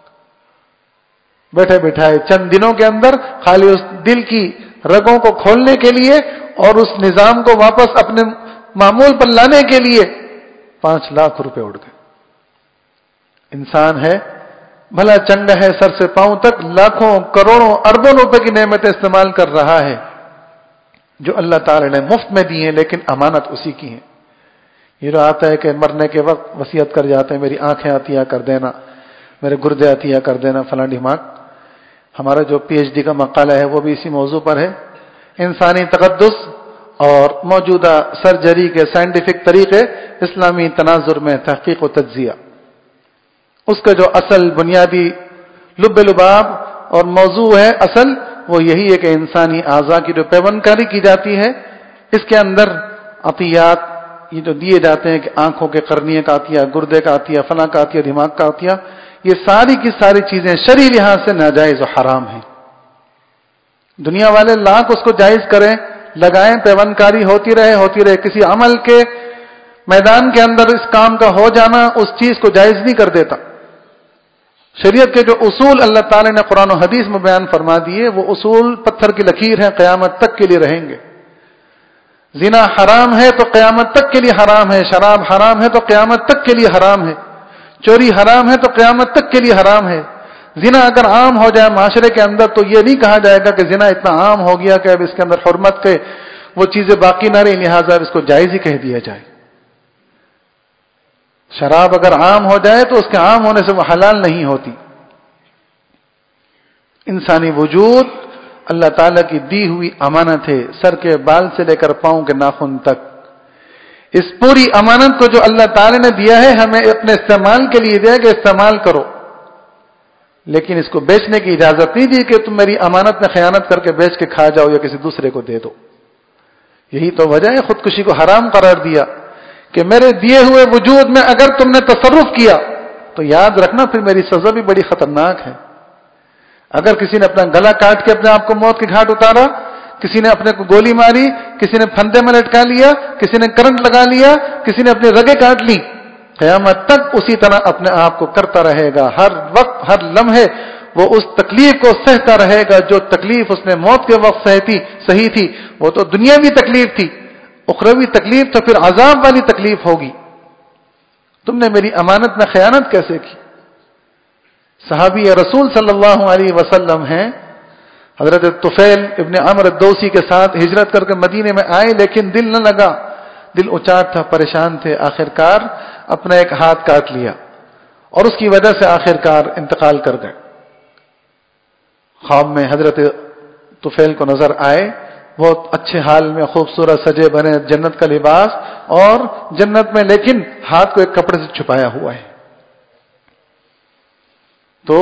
بیٹھے بیٹھائے چند دنوں کے اندر خالی اس دل کی رگوں کو کھولنے کے لیے اور اس نظام کو واپس اپنے معمول پر لانے کے لیے پانچ لاکھ روپے اڑ گئے. انسان ہے بھلا چنگا ہے, سر سے پاؤں تک لاکھوں کروڑوں اربوں روپے کی نعمتیں استعمال کر رہا ہے جو اللہ تعالی نے مفت میں دی ہیں, لیکن امانت اسی کی ہے. یہ جو آتا ہے کہ مرنے کے وقت وصیت کر جاتے ہیں, میری آنکھیں عطیہ کر دینا, میرے گردے عطیہ کر دینا, فلاں ڈھماک. ہمارا جو پی ایچ ڈی کا مقالہ ہے وہ بھی اسی موضوع پر ہے, انسانی تقدس اور موجودہ سرجری کے سائنٹیفک طریقے اسلامی تناظر میں تحقیق و تجزیہ. اس کا جو اصل بنیادی لب لباب اور موضوع ہے اصل, وہ یہی ہے کہ انسانی اعضاء کی جو پیوند کاری کی جاتی ہے, اس کے اندر عطیات یہ جو دیے جاتے ہیں کہ آنکھوں کے قرنیے کا عطیہ, گردے کا عطیہ, فلاں کا عطیہ, دماغ کا عطیہ, یہ ساری کی ساری چیزیں شرعی لحاظ سے ناجائز و حرام ہیں. دنیا والے لاکھ اس کو جائز کریں, لگائیں, پیوند کاری ہوتی رہے ہوتی رہے کسی عمل کے میدان کے اندر اس کام کا ہو جانا اس چیز کو جائز نہیں کر دیتا. شریعت کے جو اصول اللہ تعالی نے قرآن و حدیث میں بیان فرما دیے, وہ اصول پتھر کی لکیر ہیں, قیامت تک کے لیے رہیں گے. زنا حرام ہے تو قیامت تک کے لیے حرام ہے, شراب حرام ہے تو قیامت تک کے لیے حرام ہے, چوری حرام ہے تو قیامت تک کے لیے حرام ہے. زنا اگر عام ہو جائے معاشرے کے اندر تو یہ نہیں کہا جائے گا کہ زنا اتنا عام ہو گیا کہ اب اس کے اندر حرمت کے وہ چیزیں باقی نہ رہی, لہٰذا اس کو جائز ہی کہہ دیا جائے. شراب اگر عام ہو جائے تو اس کے عام ہونے سے وہ حلال نہیں ہوتی. انسانی وجود اللہ تعالیٰ کی دی ہوئی امانت ہے, سر کے بال سے لے کر پاؤں کے ناخن تک. اس پوری امانت کو جو اللہ تعالیٰ نے دیا ہے ہمیں اپنے استعمال کے لیے دیا کہ استعمال کرو, لیکن اس کو بیچنے کی اجازت نہیں دی کہ تم میری امانت میں خیانت کر کے بیچ کے کھا جاؤ یا کسی دوسرے کو دے دو. یہی تو وجہ ہے خودکشی کو حرام قرار دیا کہ میرے دیے ہوئے وجود میں اگر تم نے تصرف کیا تو یاد رکھنا پھر میری سزا بھی بڑی خطرناک ہے. اگر کسی نے اپنا گلا کاٹ کے اپنے آپ کو موت کے گھاٹ اتارا, کسی نے اپنے کو گولی ماری, کسی نے پھندے میں لٹکا لیا, کسی نے کرنٹ لگا لیا, کسی نے اپنی رگیں کاٹ لی, قیامت تک اسی طرح اپنے آپ کو کرتا رہے گا. ہر وقت ہر لمحے وہ اس تکلیف کو سہتا رہے گا جو تکلیف اس نے موت کے وقت سہتی صحیح تھی. وہ تو دنیاوی تکلیف تھی, اخروی تکلیف تو پھر عذاب والی تکلیف ہوگی. تم نے میری امانت میں خیانت کیسے کی؟ صحابی رسول صلی اللہ علیہ وسلم ہیں, حضرت طفیل ابن عمرو الدوسی کے ساتھ ہجرت کر کے مدینے میں آئے, لیکن دل نہ لگا, دل اچاٹ تھا, پریشان تھے. آخرکار اپنا ایک ہاتھ کاٹ لیا اور اس کی وجہ سے آخرکار انتقال کر گئے. خواب میں حضرت طفیل کو نظر آئے, بہت اچھے حال میں, خوبصورت سجے بنے, جنت کا لباس اور جنت میں, لیکن ہاتھ کو ایک کپڑے سے چھپایا ہوا ہے. تو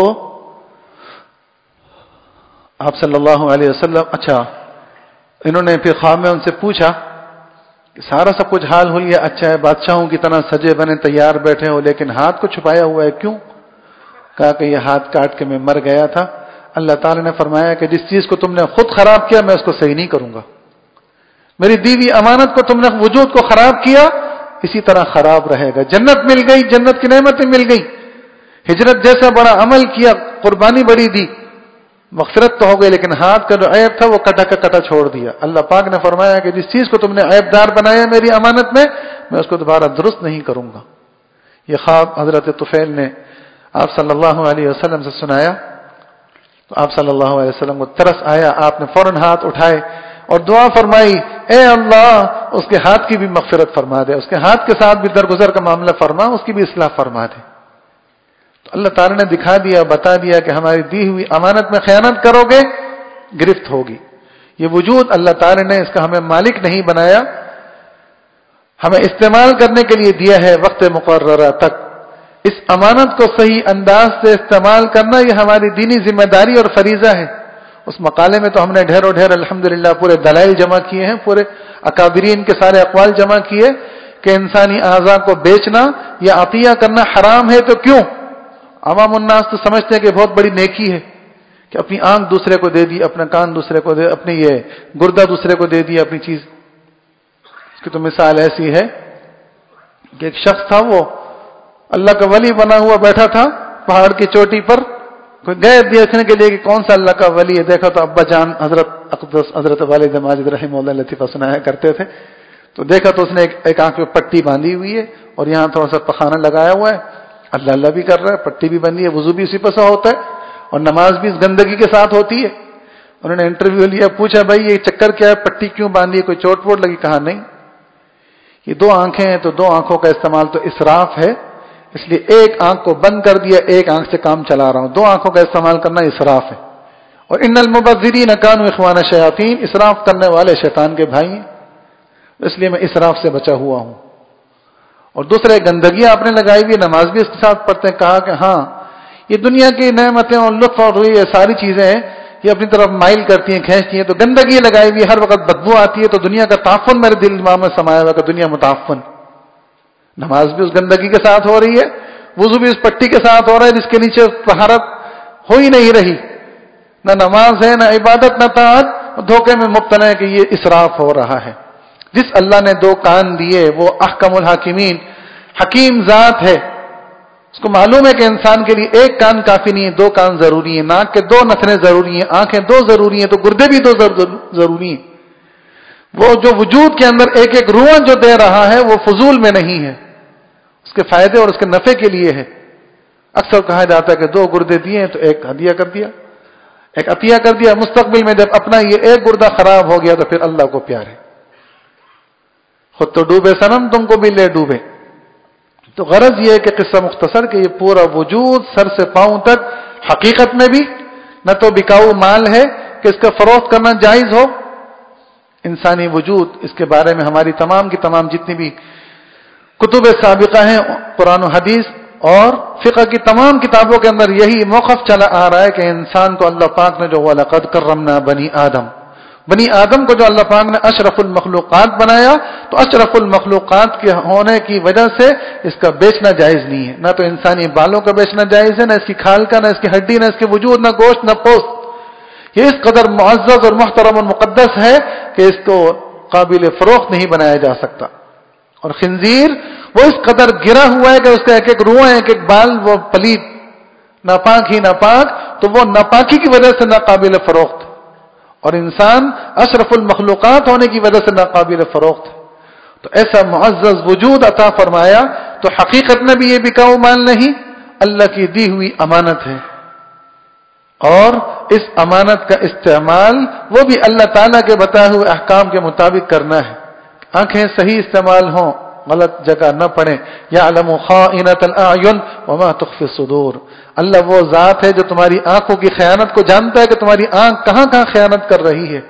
آپ صلی اللہ علیہ وسلم, اچھا انہوں نے پھر خواب میں ان سے پوچھا کہ سارا سب کچھ حال ہو لیا, اچھا ہے, بادشاہوں کی طرح سجے بنے تیار بیٹھے ہو, لیکن ہاتھ کو چھپایا ہوا ہے کیوں؟ کہا کہ یہ ہاتھ کاٹ کے میں مر گیا تھا. اللہ تعالی نے فرمایا کہ جس چیز کو تم نے خود خراب کیا میں اس کو صحیح نہیں کروں گا. میری دیوی امانت کو تم نے وجود کو خراب کیا, اسی طرح خراب رہے گا. جنت مل گئی, جنت کی نعمتیں مل گئی, ہجرت جیسا بڑا عمل کیا, قربانی بڑی دی, مغفرت تو ہو گئی, لیکن ہاتھ کا جو عیب تھا وہ کٹا کا کٹا چھوڑ دیا. اللہ پاک نے فرمایا کہ جس چیز کو تم نے عیب دار بنایا میری امانت میں, میں اس کو دوبارہ درست نہیں کروں گا. یہ خواب حضرت طفیل نے آپ صلی اللہ علیہ وسلم سے سنایا تو آپ صلی اللہ علیہ وسلم کو ترس آیا. آپ نے فوراً ہاتھ اٹھائے اور دعا فرمائی, اے اللہ اس کے ہاتھ کی بھی مغفرت فرما دے, اس کے ہاتھ کے ساتھ بھی درگزر کا معاملہ فرما, اس کی بھی اصلاح فرما دے. تو اللہ تعالی نے دکھا دیا, بتا دیا کہ ہماری دی ہوئی امانت میں خیانت کرو گے گرفت ہوگی. یہ وجود اللہ تعالی نے اس کا ہمیں مالک نہیں بنایا, ہمیں استعمال کرنے کے لیے دیا ہے وقت مقررہ تک. اس امانت کو صحیح انداز سے استعمال کرنا یہ ہماری دینی ذمہ داری اور فریضہ ہے. اس مقالے میں تو ہم نے ڈھیر و ڈھیر الحمدللہ پورے دلائل جمع کیے ہیں, پورے اکابرین کے سارے اقوال جمع کیے کہ انسانی اعضاء کو بیچنا یا عطیہ کرنا حرام ہے. تو کیوں؟ عوام الناس تو سمجھتے ہیں کہ بہت بڑی نیکی ہے کہ اپنی آنکھ دوسرے کو دے دی, اپنا کان دوسرے کو دے, اپنی یہ گردہ دوسرے کو دے دی, اپنی چیز. اس کی تو مثال ایسی ہے کہ ایک شخص تھا, وہ اللہ کا ولی بنا ہوا بیٹھا تھا پہاڑ کی چوٹی پر. کوئی گئے دیکھنے کے لیے کہ کون سا اللہ کا ولی ہے. دیکھا تو ابا جان حضرت اقدس حضرت والد ماجد رحمہ اللہ لطیفہ سنایا کرتے تھے. تو دیکھا تو اس نے ایک, ایک آنکھ پہ پٹی باندھی ہوئی ہے اور یہاں تھوڑا سا پخانہ لگایا ہوا ہے, اللہ اللہ بھی کر رہا ہے, پٹی بھی بندھی ہے, وضو بھی اسی پر سے ہوتا ہے اور نماز بھی اس گندگی کے ساتھ ہوتی ہے. انہوں نے انٹرویو لیا, پوچھا بھائی یہ چکر کیا ہے, پٹی کیوں باندھی ہے, کوئی چوٹ ووٹ لگی؟ کہا نہیں, یہ دو آنکھیں ہیں تو دو آنکھوں کا استعمال تو اسراف ہے, اس لیے ایک آنکھ کو بند کر دیا, ایک آنکھ سے کام چلا رہا ہوں. دو آنکھوں کا استعمال کرنا اسراف ہے. اور ان المبذرین کانوا اخوان الشیاطین, اسراف کرنے والے شیطان کے بھائی ہیں, اس لیے میں اسراف سے بچا ہوا ہوں. اور دوسرے گندگیاں آپ نے لگائی ہوئی, نماز بھی اس کے ساتھ پڑھتے ہیں. کہا کہ ہاں یہ دنیا کی نعمتیں اور لطف اور یہ ساری چیزیں ہیں, یہ اپنی طرف مائل کرتی ہیں, کھینچتی ہیں, تو گندگی لگائی ہوئی, ہر وقت بدبو آتی ہے, تو دنیا کا تعفن میرے دل دماغ میں سمایا ہوا کہ دنیا متعفن. نماز بھی اس گندگی کے ساتھ ہو رہی ہے, وضو بھی اس پٹی کے ساتھ ہو رہا ہے جس کے نیچے طہارت ہو ہی نہیں رہی, نہ نماز ہے نہ عبادت نہ طاعت, دھوکے میں مبتلا ہے کہ یہ اسراف ہو رہا ہے. جس اللہ نے دو کان دیے وہ احکم الحاکمین حکیم ذات ہے. اس کو معلوم ہے کہ انسان کے لیے ایک کان کافی نہیں ہے, دو کان ضروری ہیں, ناک کے دو نتنے ضروری ہیں, آنکھیں دو ضروری ہیں, تو گردے بھی دو ضروری ہیں. وہ جو وجود کے اندر ایک ایک روح جو دے رہا ہے وہ فضول میں نہیں ہے, اس کے فائدے اور اس کے نفع کے لیے ہے. اکثر کہا جاتا ہے کہ دو گردے دیے ہیں تو ایک ہدیہ کر دیا, ایک عطیہ کر دیا. مستقبل میں جب اپنا یہ ایک گردہ خراب ہو گیا تو پھر اللہ کو پیار ہے. خود تو ڈوبے صنم تم کو بھی لے ڈوبے. تو غرض یہ ہے کہ قصہ مختصر کہ یہ پورا وجود سر سے پاؤں تک حقیقت میں بھی نہ تو بکاؤ مال ہے کہ اس کا فروخت کرنا جائز ہو. انسانی وجود, اس کے بارے میں ہماری تمام کی تمام جتنی بھی کتب سابقہ ہیں, قرآن و حدیث اور فقہ کی تمام کتابوں کے اندر یہی موقف چلا آ رہا ہے کہ انسان کو اللہ پاک نے جو وَلَقَدْ كَرَّمْنَا بَنِي آدم, بنی آدم کو جو اللہ پاک نے اشرف المخلوقات بنایا, تو اشرف المخلوقات کے ہونے کی وجہ سے اس کا بیچنا جائز نہیں ہے. نہ تو انسانی بالوں کا بیچنا جائز ہے, نہ اس کی کھال کا, نہ اس کی ہڈی, نہ اس کے وجود, نہ گوشت, نہ پوست. یہ اس قدر معزز اور محترم اور مقدس ہے کہ اس کو قابل فروخت نہیں بنایا جا سکتا. اور خنزیر وہ اس قدر گرا ہوا ہے کہ اس کا ایک ایک روح, ایک ایک بال وہ پلید, ناپاک ہی ناپاک, تو وہ ناپاکی کی وجہ سے ناقابل فروخت, اور انسان اشرف المخلوقات ہونے کی وجہ سے ناقابل فروخت. تو ایسا معزز وجود عطا فرمایا, تو حقیقت میں بھی یہ بکاؤ مال نہیں, اللہ کی دی ہوئی امانت ہے. اور اس امانت کا استعمال وہ بھی اللہ تعالیٰ کے بتائے ہوئے احکام کے مطابق کرنا ہے. آنکھیں صحیح استعمال ہوں, غلط جگہ نہ پڑیں. یعلم خائنۃ الاعین وما تخفی الصدور. اللہ وہ ذات ہے جو تمہاری آنکھوں کی خیانت کو جانتا ہے کہ تمہاری آنکھ کہاں کہاں خیانت کر رہی ہے.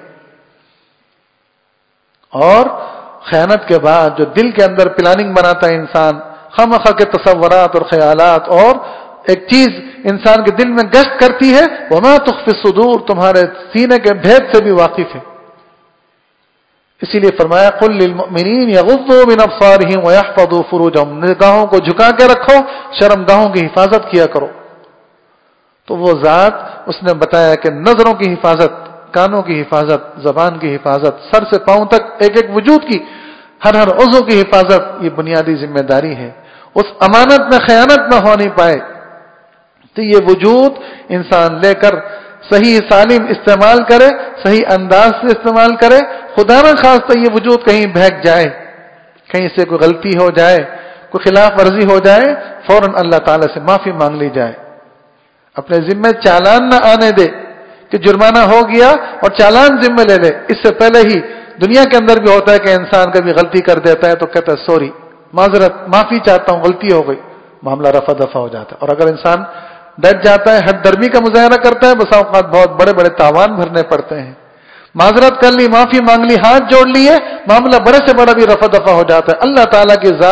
اور خیانت کے بعد جو دل کے اندر پلاننگ بناتا ہے انسان, خامخواہ کے تصورات اور خیالات, اور ایک چیز انسان کے دل میں گشت کرتی ہے, وما تخفی الصدور, تمہارے سینے کے بھید سے بھی واقف ہے. اسی لیے فرمایا قل للمؤمنین یغضوا من ابصارهم ويحفظوا فروجهم, نگاہوں کو جھکا کے رکھو, شرمگاہوں کی حفاظت کیا کرو. تو وہ ذات اس نے بتایا کہ نظروں کی حفاظت, کانوں کی حفاظت, زبان کی حفاظت, سر سے پاؤں تک ایک ایک وجود کی ہر ہر عضو کی حفاظت, یہ بنیادی ذمہ داری ہے. اس امانت میں خیانت نہ ہونی پائے. تو یہ وجود انسان لے کر صحیح سالم استعمال کرے, صحیح انداز سے استعمال کرے. خدا نہ خواستہ یہ وجود کہیں بہک جائے, کہیں سے کوئی غلطی ہو جائے, کوئی خلاف ورزی ہو جائے, فوراً اللہ تعالیٰ سے معافی مانگ لی جائے. اپنے ذمے چالان نہ آنے دے کہ جرمانہ ہو گیا اور چالان ذمے لے لے. اس سے پہلے ہی دنیا کے اندر بھی ہوتا ہے کہ انسان کبھی غلطی کر دیتا ہے تو کہتا ہے سوری, معذرت, معافی چاہتا ہوں, غلطی ہو گئی, معاملہ رفع دفع ہو جاتا ہے. اور اگر انسان ڈٹ جاتا ہے, حد درمی کا مظاہرہ کرتا ہے, بسا اوقات بہت بڑے بڑے تاوان بھرنے پڑتے ہیں. معذرت کر لی, معافی مانگ لی, ہاتھ جوڑ لیے, معاملہ بڑے سے بڑا بھی رفع دفع ہو جاتا ہے. اللہ تعالیٰ کی ذات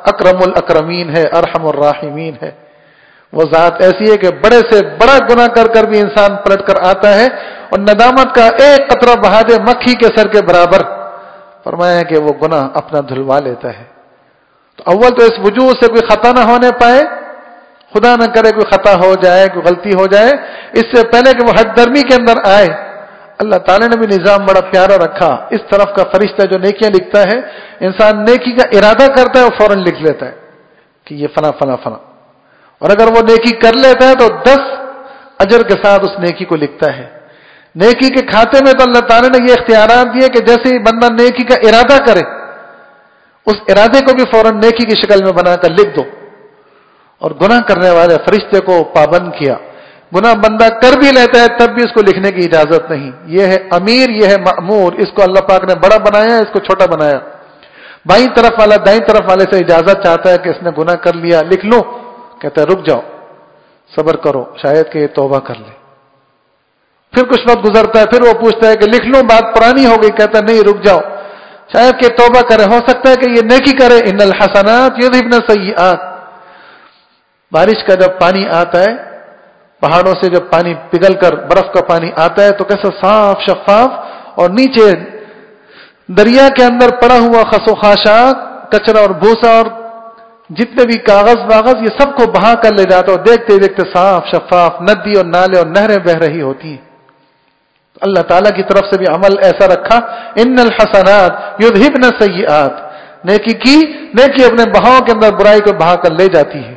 اکرم الاکرمین ہے، ارحم الراحمین ہے. وہ ذات ایسی ہے کہ بڑے سے بڑا گناہ کر کر بھی انسان پلٹ کر آتا ہے اور ندامت کا ایک قطرہ بہا دے مکھی کے سر کے برابر، فرمایا ہے کہ وہ گناہ اپنا دھلوا لیتا ہے. تو اول تو اس وجود سے کوئی خطا نہ ہونے پائے، خدا نہ کرے کوئی خطا ہو جائے، کوئی غلطی ہو جائے، اس سے پہلے کہ وہ حد درمی کے اندر آئے. اللہ تعالی نے بھی نظام بڑا پیارا رکھا. اس طرف کا فرشتہ جو نیکیاں لکھتا ہے، انسان نیکی کا ارادہ کرتا ہے وہ فوراً لکھ لیتا ہے کہ یہ فلاں فلاں فلاں، اور اگر وہ نیکی کر لیتا ہے تو دس اجر کے ساتھ اس نیکی کو لکھتا ہے. نیکی کے کھاتے میں تو اللہ تعالی نے یہ اختیارات دیے کہ جیسے ہی بندہ نیکی کا ارادہ کرے، اس ارادے کو بھی فوراً نیکی کی شکل میں بنا کر لکھ دو. اور گناہ کرنے والے فرشتے کو پابند کیا. گناہ بندہ کر بھی لیتا ہے تب بھی اس کو لکھنے کی اجازت نہیں. یہ ہے امیر، یہ ہے مأمور. اس کو اللہ پاک نے بڑا بنایا، اس کو چھوٹا بنایا. بائیں طرف والا دائیں طرف والے سے اجازت چاہتا ہے کہ اس نے گناہ کر لیا، لکھ لو. کہتا ہے رک جاؤ، صبر کرو، شاید کہ یہ توبہ کر لے. پھر کچھ وقت گزرتا ہے، پھر وہ پوچھتا ہے کہ لکھ لوں، بات پرانی ہو گئی. کہتا ہے نہیں، رک جاؤ، شاید کہ توبہ کرے، ہو سکتا ہے کہ یہ نیکی کرے. ان الحسنات یذھبن السیئات. بارش کا جب پانی آتا ہے، پہاڑوں سے جب پانی پگھل کر برف کا پانی آتا ہے تو کیسا صاف شفاف، اور نیچے دریا کے اندر پڑا ہوا خس و خاشاک، کچرا اور بھوسا اور جتنے بھی کاغذ واغذ، یہ سب کو بہا کر لے جاتا، اور دیکھتے دیکھتے صاف شفاف ندی اور نالے اور نہریں بہ رہی ہوتی ہیں. اللہ تعالیٰ کی طرف سے بھی عمل ایسا رکھا، ان الحسنات یذھبن السیئات. نیکی کی، نیکی اپنے بہاؤ کے اندر برائی کو بہا کر لے جاتی ہے.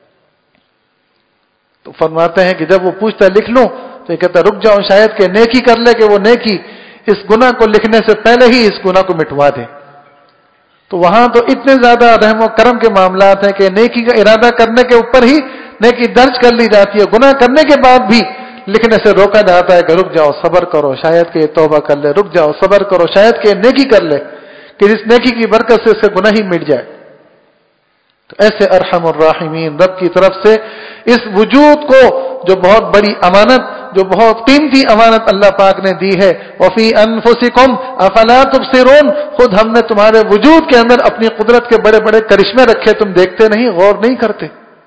تو فرماتے ہیں کہ جب وہ پوچھتا ہے لکھ لوں، تو یہ کہتا ہے رک جاؤ، شاید کہ نیکی کر لے کہ وہ نیکی اس گناہ کو لکھنے سے پہلے ہی اس گناہ کو مٹوا دے. تو وہاں تو اتنے زیادہ رحم و کرم کے معاملات ہیں کہ نیکی کا ارادہ کرنے کے اوپر ہی نیکی درج کر لی جاتی ہے. گناہ کرنے کے بعد بھی لکھنے سے روکا جاتا ہے کہ رک جاؤ، صبر کرو، شاید کہ یہ توبہ کر لے. رک جاؤ، صبر کرو، شاید کہ یہ نیکی کر لے، کہ اس نیکی کی برکت سے اس کا گناہ ہی مٹ جائے. تو ایسے ارحم الراحمین رب کی طرف سے اس وجود کو، جو بہت بڑی امانت، جو بہت قیمتی امانت اللہ پاک نے دی ہے، وفی انفسکم افلا تبصرون، خود ہم نے تمہارے وجود کے اندر اپنی قدرت کے بڑے بڑے کرشمے رکھے، تم دیکھتے نہیں، غور نہیں کرتے.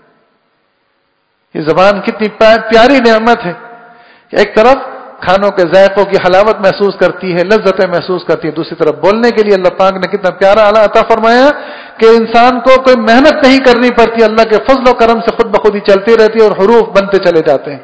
یہ زبان کتنی پیاری نعمت ہے کہ ایک طرف کھانوں کے ذائقوں کی حلاوت محسوس کرتی ہے، لذتیں محسوس کرتی ہے، دوسری طرف بولنے کے لیے اللہ پاک نے کتنا پیارا آلہ عطا فرمایا کہ انسان کو کوئی محنت نہیں کرنی پڑتی، اللہ کے فضل و کرم سے خود بخود ہی چلتی رہتی ہے اور حروف بنتے چلے جاتے ہیں.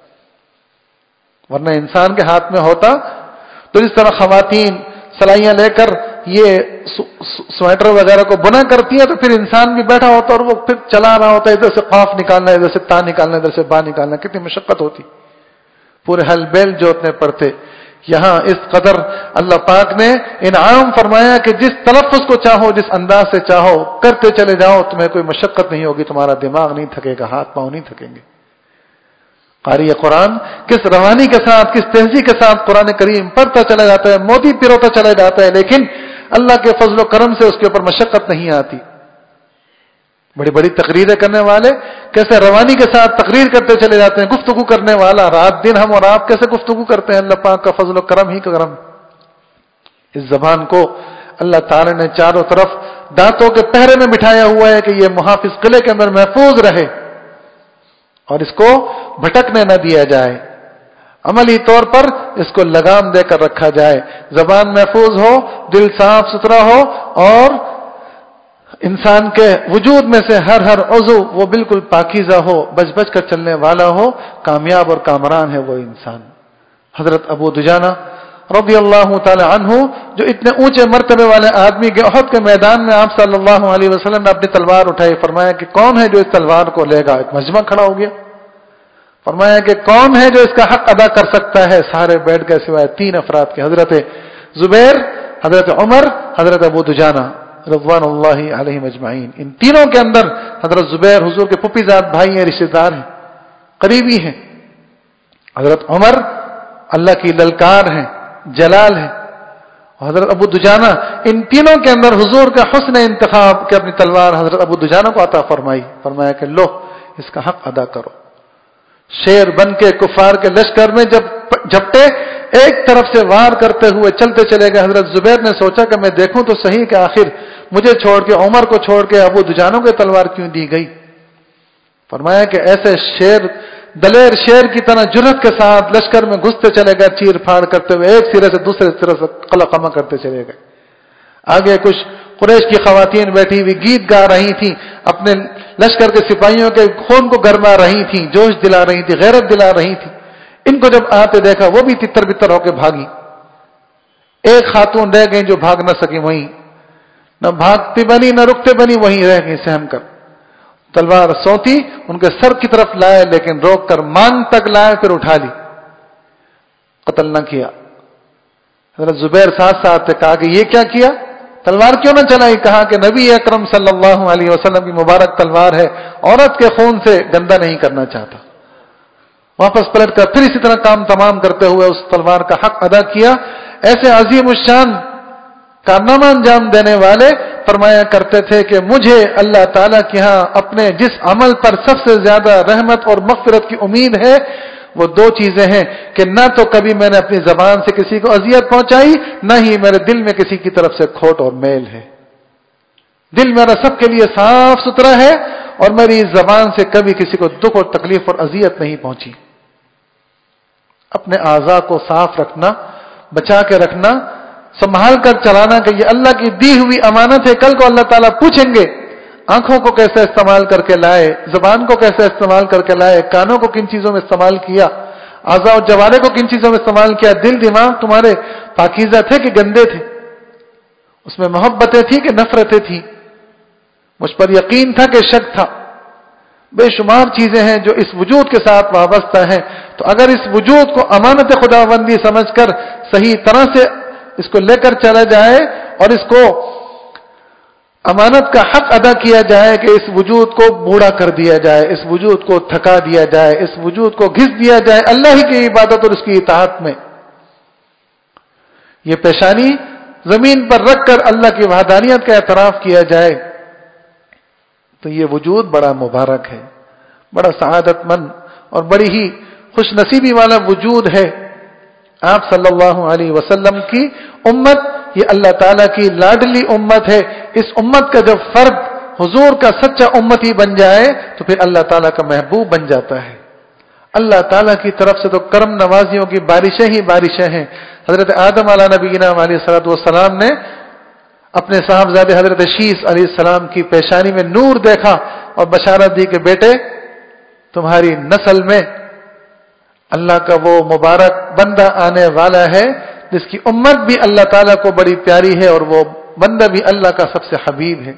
ورنہ انسان کے ہاتھ میں ہوتا تو جس طرح خواتین سلائیاں لے کر یہ سویٹر وغیرہ کو بنا کرتی ہیں، تو پھر انسان بھی بیٹھا ہوتا اور وہ پھر چلا رہا ہوتا ہے، ادھر سے قاف نکالنا، ادھر سے تا نکالنا، ادھر سے با نکالنا، کتنی مشقت ہوتی، پورے ہل بیل جوتنے پڑتے. یہاں اس قدر اللہ پاک نے انعام فرمایا کہ جس تلفظ کو چاہو، جس انداز سے چاہو کرتے چلے جاؤ، تمہیں کوئی مشقت نہیں ہوگی، تمہارا دماغ نہیں تھکے گا، ہاتھ پاؤں نہیں تھکیں گے. قاری قرآن کس روانی کے ساتھ، کس تہذیب کے ساتھ قرآن کریم پڑھتا چلا جاتا ہے، موتی پیروتا چلا جاتا ہے، لیکن اللہ کے فضل و کرم سے اس کے اوپر مشقت نہیں آتی. بڑی بڑی تقریریں کرنے والے کیسے روانی کے ساتھ تقریر کرتے چلے جاتے ہیں. گفتگو کرنے والا رات دن ہم اور آپ کیسے گفتگو کرتے ہیں، اللہ پاک کا فضل و کرم ہی کرم. اس زبان کو اللہ تعالی نے چاروں طرف دانتوں کے پہرے میں بٹھایا ہوا ہے کہ یہ محافظ قلعے کے اندر محفوظ رہے اور اس کو بھٹکنے نہ دیا جائے. عملی طور پر اس کو لگام دے کر رکھا جائے. زبان محفوظ ہو، دل صاف ستھرا ہو، اور انسان کے وجود میں سے ہر ہر عضو وہ بالکل پاکیزہ ہو، بچ بچ کر چلنے والا ہو. کامیاب اور کامران ہے وہ انسان. حضرت ابو دجانہ رضی اللہ تعالی عنہ، جو اتنے اونچے مرتبے والے آدمی کے احد کے میدان میں آپ صلی اللہ علیہ وسلم نے اپنی تلوار اٹھائی، فرمایا کہ کون ہے جو اس تلوار کو لے گا؟ ایک مجمع کھڑا ہو گیا. فرمایا کہ کون ہے جو اس کا حق ادا کر سکتا ہے؟ سارے بیٹھ گئے سوائے تین افراد کے، حضرت زبیر، حضرت عمر، حضرت ابو دجانہ رضوان اللہ علیہم اجمعین. ان تینوں کے اندر حضرت زبیر حضور کے پھپھی زاد بھائی ہیں، رشتے دار ہیں، قریبی ہیں. حضرت عمر اللہ کی للکار ہیں، جلال ہیں. حضرت ابو دجانہ، ان تینوں کے اندر حضور کا حسن انتخاب کہ اپنی تلوار حضرت ابو دجانہ کو عطا فرمائی. فرمایا کہ لو اس کا حق ادا کرو. شیر بن کے کفار کے لشکر میں جب جھپٹے، ایک طرف سے وار کرتے ہوئے چلتے چلے گئے. حضرت زبیر نے سوچا کہ میں دیکھوں تو صحیح کہ آخر مجھے چھوڑ کے عمر کو چھوڑ کے ابو دجانوں کو تلوار کیوں دی گئی؟ فرمایا کہ ایسے شیر دلیر شیر کی طرح جرأت کے ساتھ لشکر میں گھستے چلے گئے، چیر پھاڑ کرتے ہوئے ایک سرے سے دوسرے سرے سے قلقمہ کرتے چلے گئے۔ آگے کچھ قریش کی خواتین بیٹھی ہوئی گیت گا رہی تھیں، اپنے لشکر کے سپاہیوں کے خون کو گرما رہی تھیں، جوش دلا رہی تھی، غیرت دلا رہی تھی۔ ان کو جب آتے دیکھا وہ بھی تتر بتر ہو کے بھاگی۔ ایک خاتون رہ گئی جو بھاگ نہ سکی، وہیں نہ بھاگتی بنی نہ رکتے بنی، وہیں رہ گئی سہم کر۔ تلوار سونتی ان کے سر کی طرف لائے لیکن روک کر مانگ تک لائے، پھر اٹھا لی، قتل نہ کیا۔ حضرت زبیر ساتھ ساتھ تھے، کہا کہ یہ کیا کیا، تلوار کیوں نہ چلائی؟ کہا کہ نبی اکرم صلی اللہ علیہ وسلم کی مبارک تلوار ہے، عورت کے خون سے گندا نہیں کرنا چاہتا۔ واپس پلٹ کر پھر اسی طرح کام تمام کرتے ہوئے اس تلوار کا حق ادا کیا۔ ایسے عظیم الشان کارنامہ انجام دینے والے فرمایا کرتے تھے کہ مجھے اللہ تعالیٰ کے ہاں اپنے جس عمل پر سب سے زیادہ رحمت اور مغفرت کی امید ہے وہ دو چیزیں ہیں کہ نہ تو کبھی میں نے اپنی زبان سے کسی کو اذیت پہنچائی، نہ ہی میرے دل میں کسی کی طرف سے کھوٹ اور میل ہے۔ دل میرا سب کے لیے صاف ستھرا ہے اور میری زبان سے کبھی کسی کو دکھ اور تکلیف اور اذیت نہیں پہنچی۔ اپنے اعضاء کو صاف رکھنا، بچا کے رکھنا، سنبھال کر چلانا کہ یہ اللہ کی دی ہوئی امانت ہے، کل کو اللہ تعالیٰ پوچھیں گے آنکھوں کو کیسے استعمال کر کے لائے، زبان کو کیسے استعمال کر کے لائے، کانوں کو کن چیزوں میں استعمال کیا، اعضاء اور جوارے کو کن چیزوں میں استعمال کیا، دل دماغ تمہارے پاکیزہ تھے کہ گندے تھے، اس میں محبتیں تھی کہ نفرتیں تھیں، مجھ پر یقین تھا کہ شک تھا۔ بے شمار چیزیں ہیں جو اس وجود کے ساتھ وابستہ ہیں، تو اگر اس وجود کو امانت خداوندی سمجھ کر صحیح طرح سے اس کو لے کر چلا جائے اور اس کو امانت کا حق ادا کیا جائے کہ اس وجود کو بوڑھا کر دیا جائے، اس وجود کو تھکا دیا جائے، اس وجود کو گھس دیا جائے اللہ ہی کی عبادت اور اس کی اطاعت میں، یہ پیشانی زمین پر رکھ کر اللہ کی وحدانیت کا اعتراف کیا جائے، تو یہ وجود بڑا مبارک ہے، بڑا سعادت مند اور بڑی ہی خوش نصیبی والا وجود ہے۔ آپ صلی اللہ علیہ وسلم کی امت یہ اللہ تعالیٰ کی لاڈلی امت ہے۔ اس امت کا جب فرد حضور کا سچا امتی بن جائے تو پھر اللہ تعالیٰ کا محبوب بن جاتا ہے۔ اللہ تعالیٰ کی طرف سے تو کرم نوازیوں کی بارشیں ہی بارشیں ہیں۔ حضرت آدم علیہ نبینا علیہ الصلوۃ والسلام نے اپنے صاحبزادے حضرت شیس علیہ السلام کی پیشانی میں نور دیکھا اور بشارت دی کہ بیٹے تمہاری نسل میں اللہ کا وہ مبارک بندہ آنے والا ہے جس کی امت بھی اللہ تعالیٰ کو بڑی پیاری ہے اور وہ بندہ بھی اللہ کا سب سے حبیب ہے۔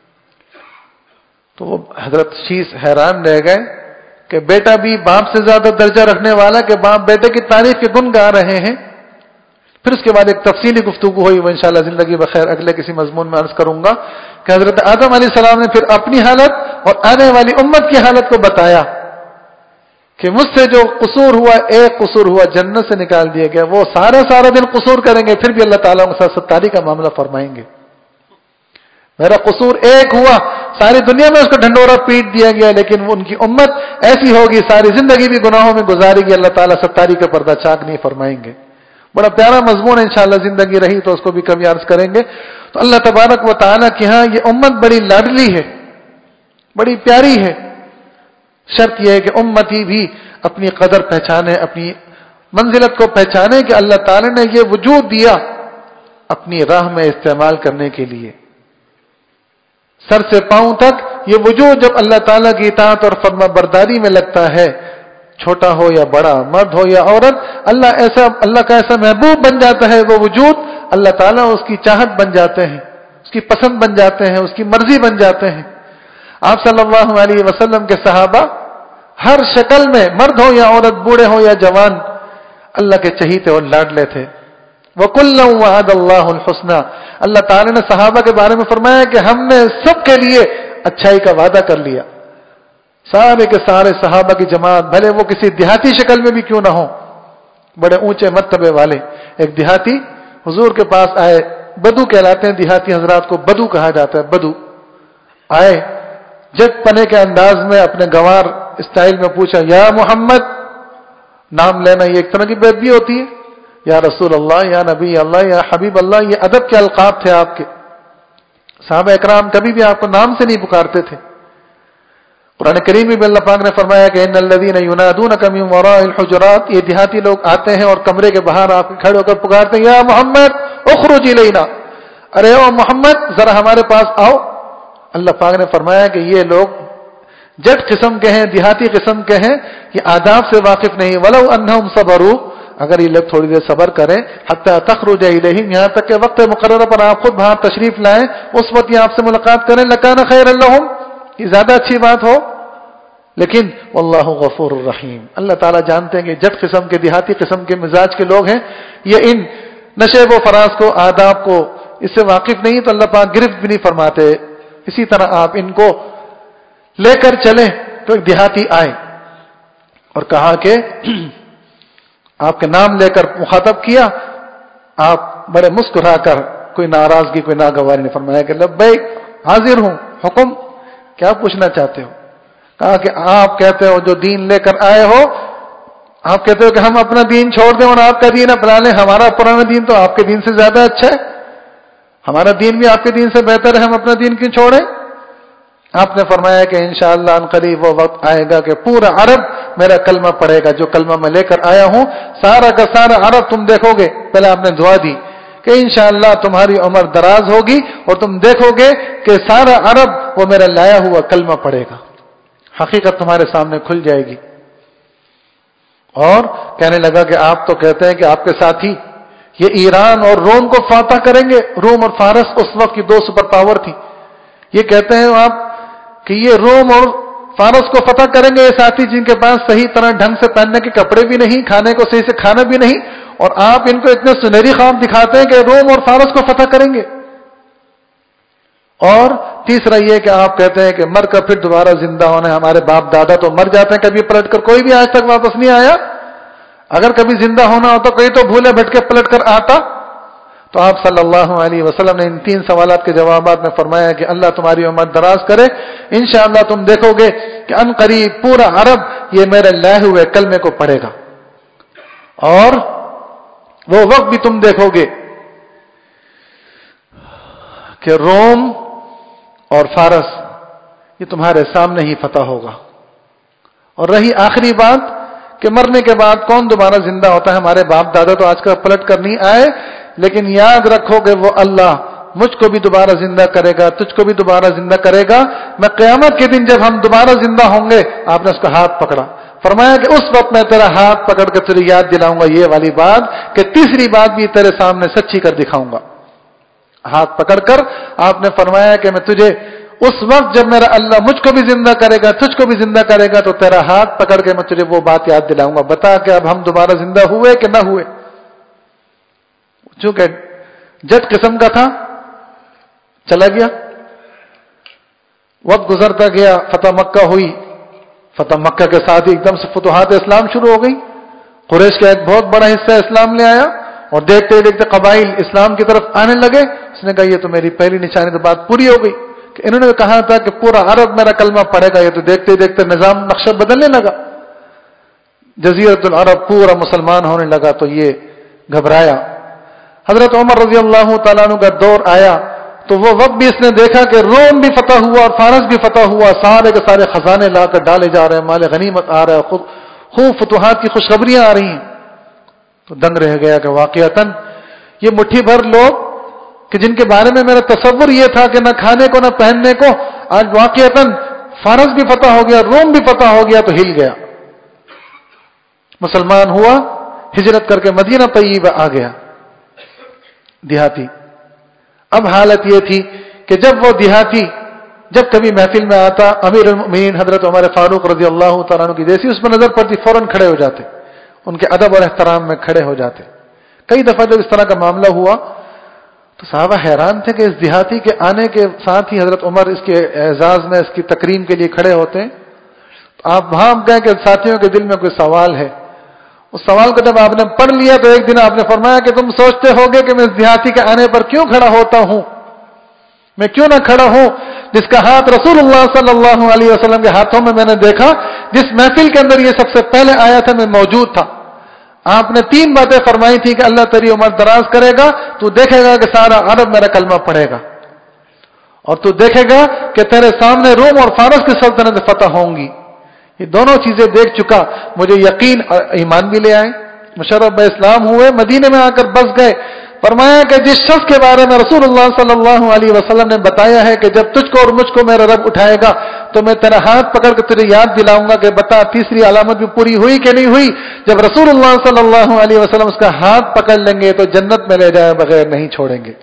تو وہ حضرت شیس حیران رہ گئے کہ بیٹا بھی باپ سے زیادہ درجہ رکھنے والا کہ باپ بیٹے کی تعریف کے گن گا رہے ہیں۔ پھر اس کے بعد ایک تفصیلی گفتگو ہوئی، وہ انشاءاللہ زندگی بخیر اگلے کسی مضمون میں عرض کروں گا کہ حضرت آدم علیہ السلام نے پھر اپنی حالت اور آنے والی امت کی حالت کو بتایا کہ مجھ سے جو قصور ہوا، ایک قصور ہوا جنت سے نکال دیا گیا، وہ سارا سارا دن قصور کریں گے پھر بھی اللہ تعالیٰ کے ساتھ ستاری کا معاملہ فرمائیں گے۔ میرا قصور ایک ہوا، ساری دنیا میں اس کو ڈھنڈورا پیٹ دیا گیا، لیکن ان کی امت ایسی ہوگی ساری زندگی بھی گناہوں میں گزارے گی، اللہ تعالیٰ ستاری کا پردہ چاک نہیں فرمائیں گے۔ بڑا پیارا مضمون ہے، انشاءاللہ زندگی رہی تو اس کو بھی کبھی عرض کریں گے۔ تو اللہ تبارک و تعالیٰ کی ہاں یہ امت بڑی لاڈلی ہے، بڑی پیاری ہے۔ شرط یہ ہے کہ امتی بھی اپنی قدر پہچانے، اپنی منزلت کو پہچانے کہ اللہ تعالیٰ نے یہ وجود دیا اپنی راہ میں استعمال کرنے کے لیے۔ سر سے پاؤں تک یہ وجود جب اللہ تعالیٰ کی اطاعت اور فرما برداری میں لگتا ہے، چھوٹا ہو یا بڑا، مرد ہو یا عورت، اللہ ایسا اللہ کا ایسا محبوب بن جاتا ہے وہ وجود، اللہ تعالیٰ اس کی چاہت بن جاتے ہیں، اس کی پسند بن جاتے ہیں، اس کی مرضی بن جاتے ہیں۔ آپ صلی اللہ علیہ وسلم کے صحابہ ہر شکل میں، مرد ہو یا عورت، بوڑھے ہو یا جوان، اللہ کے چہیتے اور لاڈلے تھے۔ وَكُلًّا وَعَدَ اللَّهُ الْحُسْنَى، اللہ تعالیٰ نے صحابہ کے بارے میں فرمایا کہ ہم نے سب کے لیے اچھائی کا وعدہ کر لیا۔ سارے کے سارے صحابہ کی جماعت، بھلے وہ کسی دیہاتی شکل میں بھی کیوں نہ ہو، بڑے اونچے مرتبے والے، ایک دیہاتی حضور کے پاس آئے، بدو کہلاتے ہیں دیہاتی حضرات کو، بدو کہا جاتا ہے، بدو آئے، جگ پنے کے انداز میں اپنے گوار اسٹائل میں پوچھا، یا محمد، نام لینا یہ ایک طرح کی بے ادبی ہوتی ہے، یا رسول اللہ، یا نبی اللہ، یا حبیب اللہ، یہ ادب کے القاب تھے آپ کے۔ صحابہ اکرام کبھی بھی آپ کو نام سے نہیں پکارتے تھے. قرآن کریم میں بھی اللہ پاک نے فرمایا کہ ان الذین ینادونک من وراء الحجرات، یہ دیہاتی لوگ آتے ہیں اور کمرے کے باہر آپ کھڑے ہو کر پکارتے ہیں یا محمد اخرج الینا، ارے او محمد ذرا ہمارے پاس آؤ. اللہ پاک نے فرمایا کہ یہ لوگ جٹ قسم کے ہیں، دیہاتی قسم کے ہیں، یہ آداب سے واقف نہیں. ولو انہم صبروا، اگر یہ لوگ تھوڑی دیر صبر کریں، حتی تخرج الیہم، یہاں تک کہ وقت مقررہ پر آپ خود وہاں تشریف لائیں، اس وقت یہ آپ سے ملاقات کریں، لکان خیر لہم، یہ زیادہ اچھی بات ہو. لیکن واللہ غفور الرحیم، اللہ تعالیٰ جانتے ہیں کہ جٹ قسم کے دیہاتی قسم کے مزاج کے لوگ ہیں، یہ ان نشیب و فراز کو، آداب کو اس سے واقف نہیں، تو اللہ پاک گرفت بھی نہیں فرماتے. اسی طرح آپ ان کو لے کر چلیں. تو ایک دیہاتی آئے اور کہا کہ آپ کے نام لے کر مخاطب کیا، آپ بڑے مسکرا کر، کوئی ناراضگی کوئی ناگواری نہیں، فرمایا کہ لبیک حاضر ہوں، حکم، کیا پوچھنا چاہتے ہو؟ کہا کہ آپ کہتے ہو جو دین لے کر آئے ہو، آپ کہتے ہو کہ ہم اپنا دین چھوڑ دیں اور آپ کا دین اپنا لیں. ہمارا پرانا دین تو آپ کے دین سے زیادہ اچھا ہے، ہمارا دین بھی آپ کے دین سے بہتر ہے، ہم اپنا دین کیوں چھوڑیں؟ آپ نے فرمایا کہ انشاءاللہ ان قریب وہ وقت آئے گا کہ پورا عرب میرا کلمہ پڑھے گا، جو کلمہ میں لے کر آیا ہوں سارا کا سارا عرب تم دیکھو گے. پہلے آپ نے دعا دی کہ انشاءاللہ تمہاری عمر دراز ہوگی اور تم دیکھو گے کہ سارا عرب وہ میرا لایا ہوا کلمہ پڑھے گا، حقیقت تمہارے سامنے کھل جائے گی. اور کہنے لگا کہ آپ تو کہتے ہیں کہ آپ کے ساتھی یہ ایران اور روم کو فاتح کریں گے. روم اور فارس اس وقت کی دو سپر پاور تھی. یہ کہتے ہیں آپ کہ یہ روم اور فارس کو فتح کریں گے، یہ ساتھی جن کے پاس صحیح طرح ڈھنگ سے پہننے کے کپڑے بھی نہیں، کھانے کو صحیح سے کھانا بھی نہیں، اور آپ ان کو اتنے سنہری خواب دکھاتے ہیں کہ روم اور فارس کو فتح کریں گے. اور تیسرا یہ کہ آپ کہتے ہیں کہ مر کر پھر دوبارہ زندہ ہونے، ہمارے باپ دادا تو مر جاتے ہیں کبھی پلٹ کر، کوئی بھی آج تک واپس نہیں آیا. اگر کبھی زندہ ہونا ہوتا کوئی تو بھولے بھٹکے پلٹ کر آتا. تو آپ صلی اللہ علیہ وسلم نے ان تین سوالات کے جوابات میں فرمایا کہ اللہ تمہاری عمر دراز کرے، انشاءاللہ تم دیکھو گے کہ ان قریب پورا عرب یہ میرے لائے ہوئے کلمے کو پڑھے گا، اور وہ وقت بھی تم دیکھو گے کہ روم اور فارس یہ تمہارے سامنے ہی فتح ہوگا. اور رہی آخری بات کہ مرنے کے بعد کون دوبارہ زندہ ہوتا ہے، ہمارے باپ دادا تو آج کل پلٹ کر نہیں آئے، لیکن یاد رکھو کہ وہ اللہ مجھ کو بھی دوبارہ زندہ کرے گا، تجھ کو بھی دوبارہ زندہ کرے گا. میں قیامت کے دن جب ہم دوبارہ زندہ ہوں گے، آپ نے اس کا ہاتھ پکڑا، فرمایا کہ اس وقت میں تیرا ہاتھ پکڑ کر تجھے یاد دلاؤں گا یہ والی بات کہ تیسری بات بھی تیرے سامنے سچی کر دکھاؤں گا. ہاتھ پکڑ کر آپ نے فرمایا کہ میں تجھے اس وقت جب میرا اللہ مجھ کو بھی زندہ کرے گا، تجھ کو بھی زندہ کرے گا، تو تیرا ہاتھ پکڑ کے میں تجھے وہ بات یاد دلاؤں گا. بتا کہ اب ہم دوبارہ زندہ ہوئے کہ نہ ہوئے. چونکہ جٹ قسم کا تھا، چلا گیا، وقت گزرتا گیا، فتح مکہ ہوئی. فتح مکہ کے ساتھ ہی ایک دم سے فتوحات اسلام شروع ہو گئی. قریش کا ایک بہت بڑا حصہ اسلام لے آیا اور دیکھتے دیکھتے قبائل اسلام کی طرف آنے لگے. اس نے کہا یہ تو میری پہلی نشانی تو بات پوری ہو گئی کہ انہوں نے کہا تھا کہ پورا عرب میرا کلمہ پڑھے گا، یہ تو دیکھتے دیکھتے نظام نقشہ بدلنے لگا. جزیرۃ العرب پورا مسلمان ہونے لگا تو یہ گھبرایا. حضرت عمر رضی اللہ تعالیٰ عنہ کا دور آیا تو وہ وقت بھی اس نے دیکھا کہ روم بھی فتح ہوا اور فارس بھی فتح ہوا، سارے کے سارے خزانے لا کر ڈالے جا رہے ہیں، مال غنیمت آ رہا ہے، خود خوب فتوحات کی خوشخبریاں آ رہی ہیں. تو دنگ رہ گیا کہ واقعتاً یہ مٹھی بھر لوگ کہ جن کے بارے میں میرا تصور یہ تھا کہ نہ کھانے کو نہ پہننے کو، آج واقعتاً فارس بھی فتح ہو گیا، روم بھی فتح ہو گیا. تو ہل گیا، مسلمان ہوا، ہجرت کر کے مدینہ طیبہ آ گیا. دیہاتی اب حالت یہ تھی کہ جب وہ دیہاتی جب کبھی محفل میں آتا، امیر المؤمنین حضرت عمر فاروق رضی اللہ تعالیٰ عنہ کی جیسی اس پر نظر پڑتی فوراً کھڑے ہو جاتے، ان کے ادب اور احترام میں کھڑے ہو جاتے. کئی دفعہ جب اس طرح کا معاملہ ہوا تو صحابہ حیران تھے کہ اس دیہاتی کے آنے کے ساتھ ہی حضرت عمر اس کے اعزاز میں، اس کی تکریم کے لیے کھڑے ہوتے ہیں. تو آپ وہاں کہیں کہ ساتھیوں کے دل میں کوئی سوال ہے. اس سوال کو جب آپ نے پڑھ لیا تو ایک دن آپ نے فرمایا کہ تم سوچتے ہوگے کہ میں اس دیہاتی کے آنے پر کیوں کھڑا ہوتا ہوں، میں کیوں نہ کھڑا ہوں جس کا ہاتھ رسول اللہ صلی اللہ علیہ وسلم کے ہاتھوں میں میں نے دیکھا، جس محفل کے اندر یہ سب سے پہلے آیا تھا میں موجود تھا. آپ نے تین باتیں فرمائی تھی کہ اللہ تیری عمر دراز کرے گا، تو دیکھے گا کہ سارا عرب میرا کلمہ پڑھے گا. اور تو دیکھے گا کہ تیرے سامنے روم اور فارس کی سلطنت فتح ہوں گی. یہ دونوں چیزیں دیکھ چکا, مجھے یقین ایمان بھی لے آئے, مشرف اسلام ہوئے, مدینے میں آ کر بس گئے. فرمایا کہ جس شخص کے بارے میں رسول اللہ صلی اللہ علیہ وسلم نے بتایا ہے کہ جب تجھ کو اور مجھ کو میرا رب اٹھائے گا تو میں تیرا ہاتھ پکڑ کے تجھے یاد دلاؤں گا کہ بتا تیسری علامت بھی پوری ہوئی کہ نہیں ہوئی. جب رسول اللہ صلی اللہ علیہ وسلم اس کا ہاتھ پکڑ لیں گے تو جنت میں لے جائے بغیر نہیں چھوڑیں گے.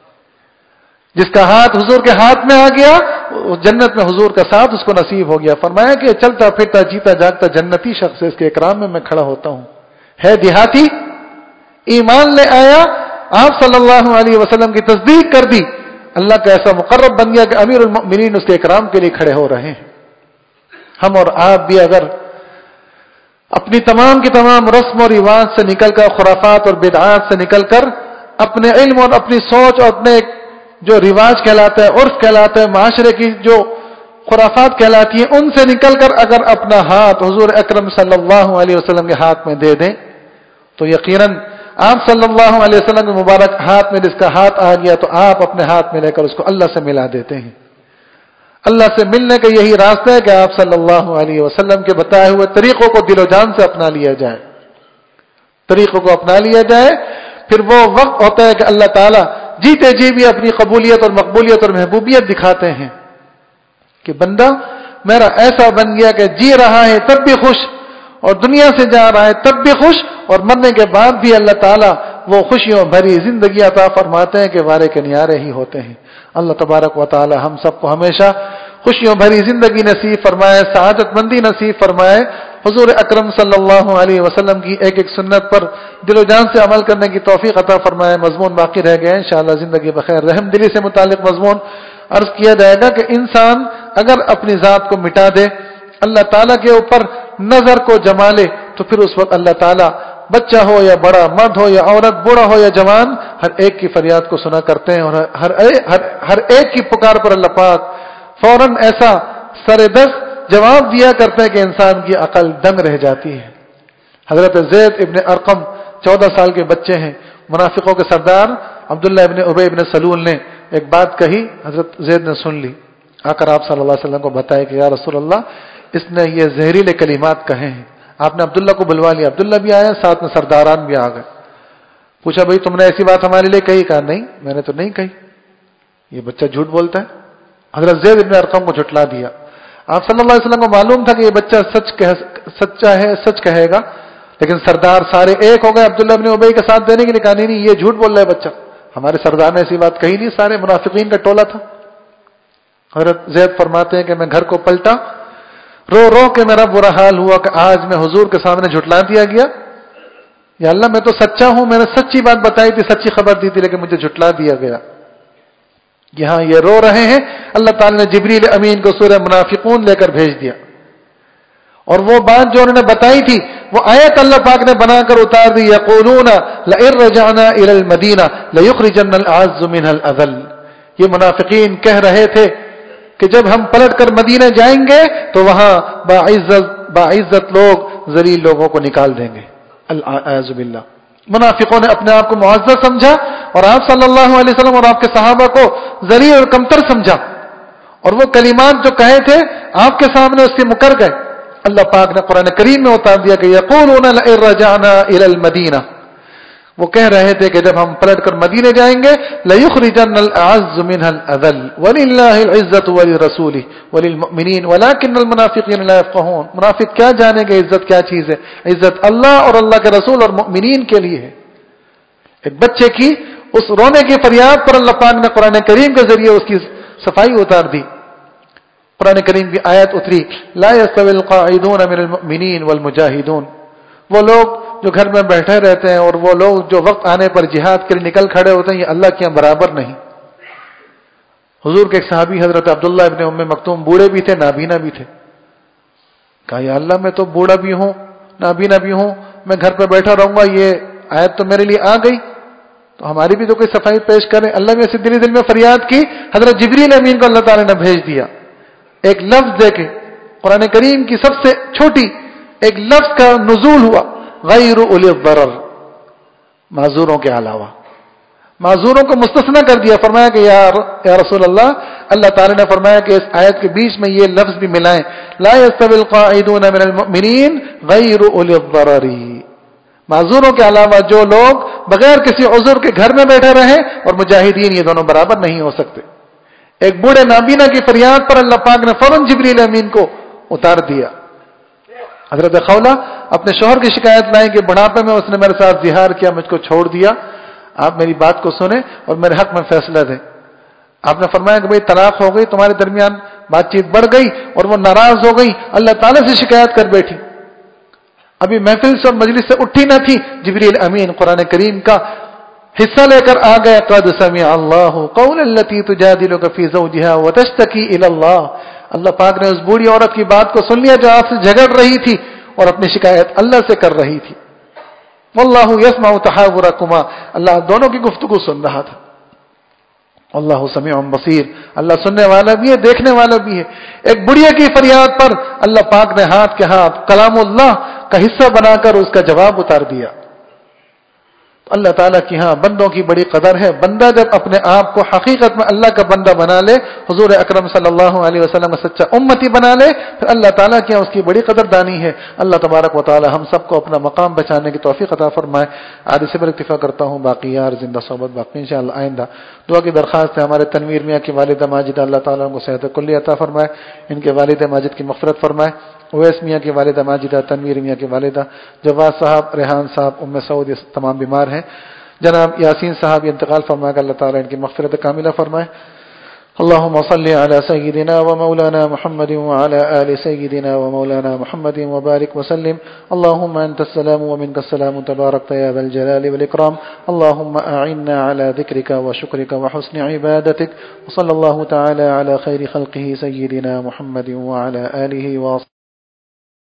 جس کا ہاتھ حضور کے ہاتھ میں آ گیا جنت میں حضور کا ساتھ اس کو نصیب ہو گیا. فرمایا کہ چلتا پھرتا جیتا جاگتا جنتی شخص اس کے اکرام میں میں کھڑا ہوتا ہوں. ہے دیہاتی, ایمان لے آیا, آپ صلی اللہ علیہ وسلم کی تصدیق کر دی, اللہ کا ایسا مقرب بن گیا کہ امیر المؤمنین اس کے اکرام کے لیے کھڑے ہو رہے ہیں. ہم اور آپ بھی اگر اپنی تمام کی تمام رسم و رواج سے نکل کر, خرافات اور بدعات سے نکل کر, اپنے علم اور اپنی سوچ اور اپنے جو رواج کہلاتا ہے, عرف کہلاتا ہے, معاشرے کی جو خرافات کہلاتی ہیں, ان سے نکل کر اگر اپنا ہاتھ حضور اکرم صلی اللہ علیہ وسلم کے ہاتھ میں دے دیں تو یقیناً آپ صلی اللہ علیہ وسلم کے مبارک ہاتھ میں جس کا ہاتھ آ گیا تو آپ اپنے ہاتھ میں لے کر اس کو اللہ سے ملا دیتے ہیں. اللہ سے ملنے کا یہی راستہ ہے کہ آپ صلی اللہ علیہ وسلم کے بتائے ہوئے طریقوں کو دل و جان سے اپنا لیا جائے, طریقوں کو اپنا لیا جائے. پھر وہ وقت ہوتا ہے کہ اللہ تعالیٰ جیتے جی بھی اپنی قبولیت اور مقبولیت اور محبوبیت دکھاتے ہیں کہ بندہ میرا ایسا بن گیا کہ جی رہا ہے تب بھی خوش, اور دنیا سے جا رہا ہے تب بھی خوش, اور مرنے کے بعد بھی اللہ تعالیٰ وہ خوشیوں بھری زندگی عطا فرماتے ہیں کہ وارے کے نیارے ہی ہوتے ہیں. اللہ تبارک و تعالی ہم سب کو ہمیشہ خوشیوں بھری زندگی نصیب فرمائے, سعادت مندی نصیب فرمائے. حضور اکرم صلی اللہ علیہ وسلم کی ایک ایک سنت پر دل و جان سے عمل کرنے کی توفیق عطا فرمائے. مضمون باقی رہ گئے انشاءاللہ زندگی بخیر. رحم دلی سے متعلق مضمون عرض کیا جائے گا کہ انسان اگر اپنی ذات کو مٹا دے, اللہ تعالیٰ کے اوپر نظر کو جما لے, تو پھر اس وقت اللہ تعالیٰ بچہ ہو یا بڑا, مرد ہو یا عورت, بوڑھا ہو یا جوان, ہر ایک کی فریاد کو سنا کرتے ہیں, اور ہر ہر ہر ایک کی پکار پر اللہ پاک فوراً ایسا سر دست جواب دیا کرتے ہیں کہ انسان کی عقل دنگ رہ جاتی ہے. حضرت زید ابن ارقم چودہ سال کے بچے ہیں, منافقوں کے سردار عبداللہ ابن ابی ابن سلول نے ایک بات کہی, حضرت زید نے سن لی, آ کر آپ صلی اللہ علیہ وسلم کو بتایا کہ یا رسول اللہ اس نے یہ زہریلے کلمات کہے ہیں. آپ نے عبداللہ کو بلوا لیا, عبداللہ بھی آیا, ساتھ میں سرداران بھی آ گئے. پوچھا بھائی تم نے ایسی بات ہمارے لیے کہی؟ کہا نہیں میں نے تو نہیں کہی, یہ بچہ جھوٹ بولتا ہے. حضرت زید ابن ارقم کو جھٹلا دیا. آپ صلی اللہ علیہ وسلم کو معلوم تھا کہ یہ بچہ سچ کہہ سچا ہے, سچ کہے گا, لیکن سردار سارے ایک ہو گئے عبداللہ ابن ابی کا ساتھ دینے کے لیے. کہا نہیں نہیں یہ جھوٹ بول رہا ہے بچہ, ہمارے سردار نے ایسی بات کہی نہیں, سارے منافقین کا ٹولہ تھا. حضرت زید فرماتے ہیں کہ میں گھر کو پلٹا, رو رو کے میرا برا حال ہوا کہ آج میں حضور کے سامنے جھٹلا دیا گیا. یا اللہ میں تو سچا ہوں, میں نے سچی بات بتائی تھی, سچی خبر دی تھی, لیکن مجھے جھٹلا دیا گیا. یہاں یہ رو رہے ہیں, اللہ تعالی نے جبریل امین کو سورہ منافقون لے کر بھیج دیا, اور وہ بات جو انہوں نے بتائی تھی وہ آیت اللہ پاک نے بنا کر اتار دی. یقولون لئن رجعنا الى المدینہ لیخرجن الاعز منها الاذل. یہ منافقین کہہ رہے تھے کہ جب ہم پلٹ کر مدینہ جائیں گے تو وہاں باعزت باعزت لوگ ذلیل لوگوں کو نکال دیں گے. الاعوذ باللہ. منافقوں نے اپنے آپ کو معزز سمجھا, اور آپ صلی اللہ علیہ وسلم اور آپ کے صحابہ کو ذلیل اور کمتر سمجھا, اور وہ کلمات جو کہے تھے آپ کے سامنے اس سے مکر گئے. اللہ پاک نے قرآن کریم میں اتار دیا کہ یقولون لئن رجعنا الى المدینہ, وہ کہہ رہے تھے کہ جب ہم پلٹ کر مدینے جائیں گے لیخرجن الاعز منها الاذل وللہ العزت وللرسول وللمؤمنین ولکن المنافقین لا يفقهون. منافق کیا جانیں گے عزت کیا چیز ہے؟ عزت اللہ اور اللہ کے رسول اور مؤمنین کے لیے ہے. ایک بچے کی اس رونے کی فریاد پر اللہ پاک نے قرآن کریم کے ذریعے اس کی صفائی اتار دی. قرآن کریم کی آیت اتری لا يستوي القاعدون من المؤمنین والمجاہدون. وہ لوگ جو گھر میں بیٹھے رہتے ہیں اور وہ لوگ جو وقت آنے پر جہاد کے لیے نکل کھڑے ہوتے ہیں, یہ اللہ کے برابر نہیں. حضور کے ایک صحابی حضرت عبداللہ ابن ام مکتوم بوڑھے بھی تھے, نابینا بھی تھے. کہا یا اللہ میں تو بوڑھا بھی ہوں, نابینا بھی ہوں, میں گھر پہ بیٹھا رہوں گا, یہ آیت تو میرے لیے آ گئی, تو ہماری بھی تو کوئی صفائی پیش کریں. اللہ نے ایسے دلی دل میں فریاد کی, حضرت جبریل امین کو اللہ تعالی نے بھیج دیا. ایک لفظ دے کے قرآن کریم کی سب سے چھوٹی ایک لفظ کا نزول ہوا, غیر اولی الضرر, معذوروں کے علاوہ. معذوروں کو مستثنا کر دیا، فرمایا کہ یا یا رسول اللہ، اللہ تعالی نے فرمایا کہ اس آیت کے بیچ میں یہ لفظ بھی ملائیں، لا يستوي القاعدون من المؤمنین غیر اولی الضرر، معذوروں کے علاوہ جو لوگ بغیر کسی عذر کے گھر میں بیٹھے رہے اور مجاہدین، یہ دونوں برابر نہیں ہو سکتے۔ ایک بوڑھے نابینا کی فریاد پر اللہ پاک نے فوراً جبریل امین کو اتار دیا۔ حضرت خولہ اپنے شوہر کی شکایت لائیں کہ بڑھاپے میں اس نے میرے ساتھ زہار کیا، مجھ کو چھوڑ دیا، آپ میری بات کو سنیں اور میرے حق میں فیصلہ دیں۔ آپ نے فرمایا کہ بھئی طلاق ہو گئی، تمہارے درمیان بات چیت بڑھ گئی اور وہ ناراض ہو گئی، اللہ تعالیٰ سے شکایت کر بیٹھی، ابھی محفل سے اور مجلس سے اٹھی نہ تھی، جبریل امین قرآن کریم کا حصہ لے کر آ گئے، قد سمع اللہ قول التی تجادلک فی زوجها وتشتکی الی اللہ، اللہ پاک نے اس بوڑھی عورت کی بات کو سن لیا جو آپ سے جھگڑ رہی تھی اور اپنی شکایت اللہ سے کر رہی تھی۔ واللہ یسمع تحاورکما، اللہ دونوں کی گفتگو سن رہا تھا۔ اللہ سمیع بصیر، اللہ سننے والا بھی ہے، دیکھنے والا بھی ہے۔ ایک بڑھیا کی فریاد پر اللہ پاک نے ہاتھ کے ہاتھ کلام اللہ کا حصہ بنا کر اس کا جواب اتار دیا۔ اللہ تعالیٰ کی ہاں بندوں کی بڑی قدر ہے۔ بندہ جب اپنے آپ کو حقیقت میں اللہ کا بندہ بنا لے، حضور اکرم صلی اللہ علیہ وسلم کا سچا امتی بنا لے، پھر اللہ تعالیٰ کی ہاں اس کی بڑی قدر دانی ہے۔ اللہ تبارک و تعالی ہم سب کو اپنا مقام بچانے کی توفیق عطا فرمائے۔ آج سے پر اکتفا کرتا ہوں، باقی یار زندہ صحبت باقی انشاءاللہ آئندہ۔ دعا کی درخواست ہے ہمارے تنویر میاں کی والدہ ماجدہ، اللہ تعالیٰ کو صحت کلی عطا فرمائے، ان کے والد ماجد کی مغفرت فرمائے۔ اویس میاں کی والدہ ماجدہ، تنویر میاں کی والدہ، جواز صاحب، ریحان صاحب، ام سعود، یہ تمام بیمار ہیں۔ جناب یاسین صاحب انتقال فرما کر اللہ تعالیٰ ان کی مغفرت کاملہ فرمائے۔ اللهم صل على سيدنا ومولانا محمد وعلى آل سيدنا ومولانا محمد وبارك وسلم. اللهم أنت السلام ومنك السلام تبارك يا ذا الجلال والإكرام. اللهم أعنا على ذكرك وشكرك وحسن عبادتك. وصلى الله تعالى على خير خلقه سيدنا محمد وعلى آله وصحبه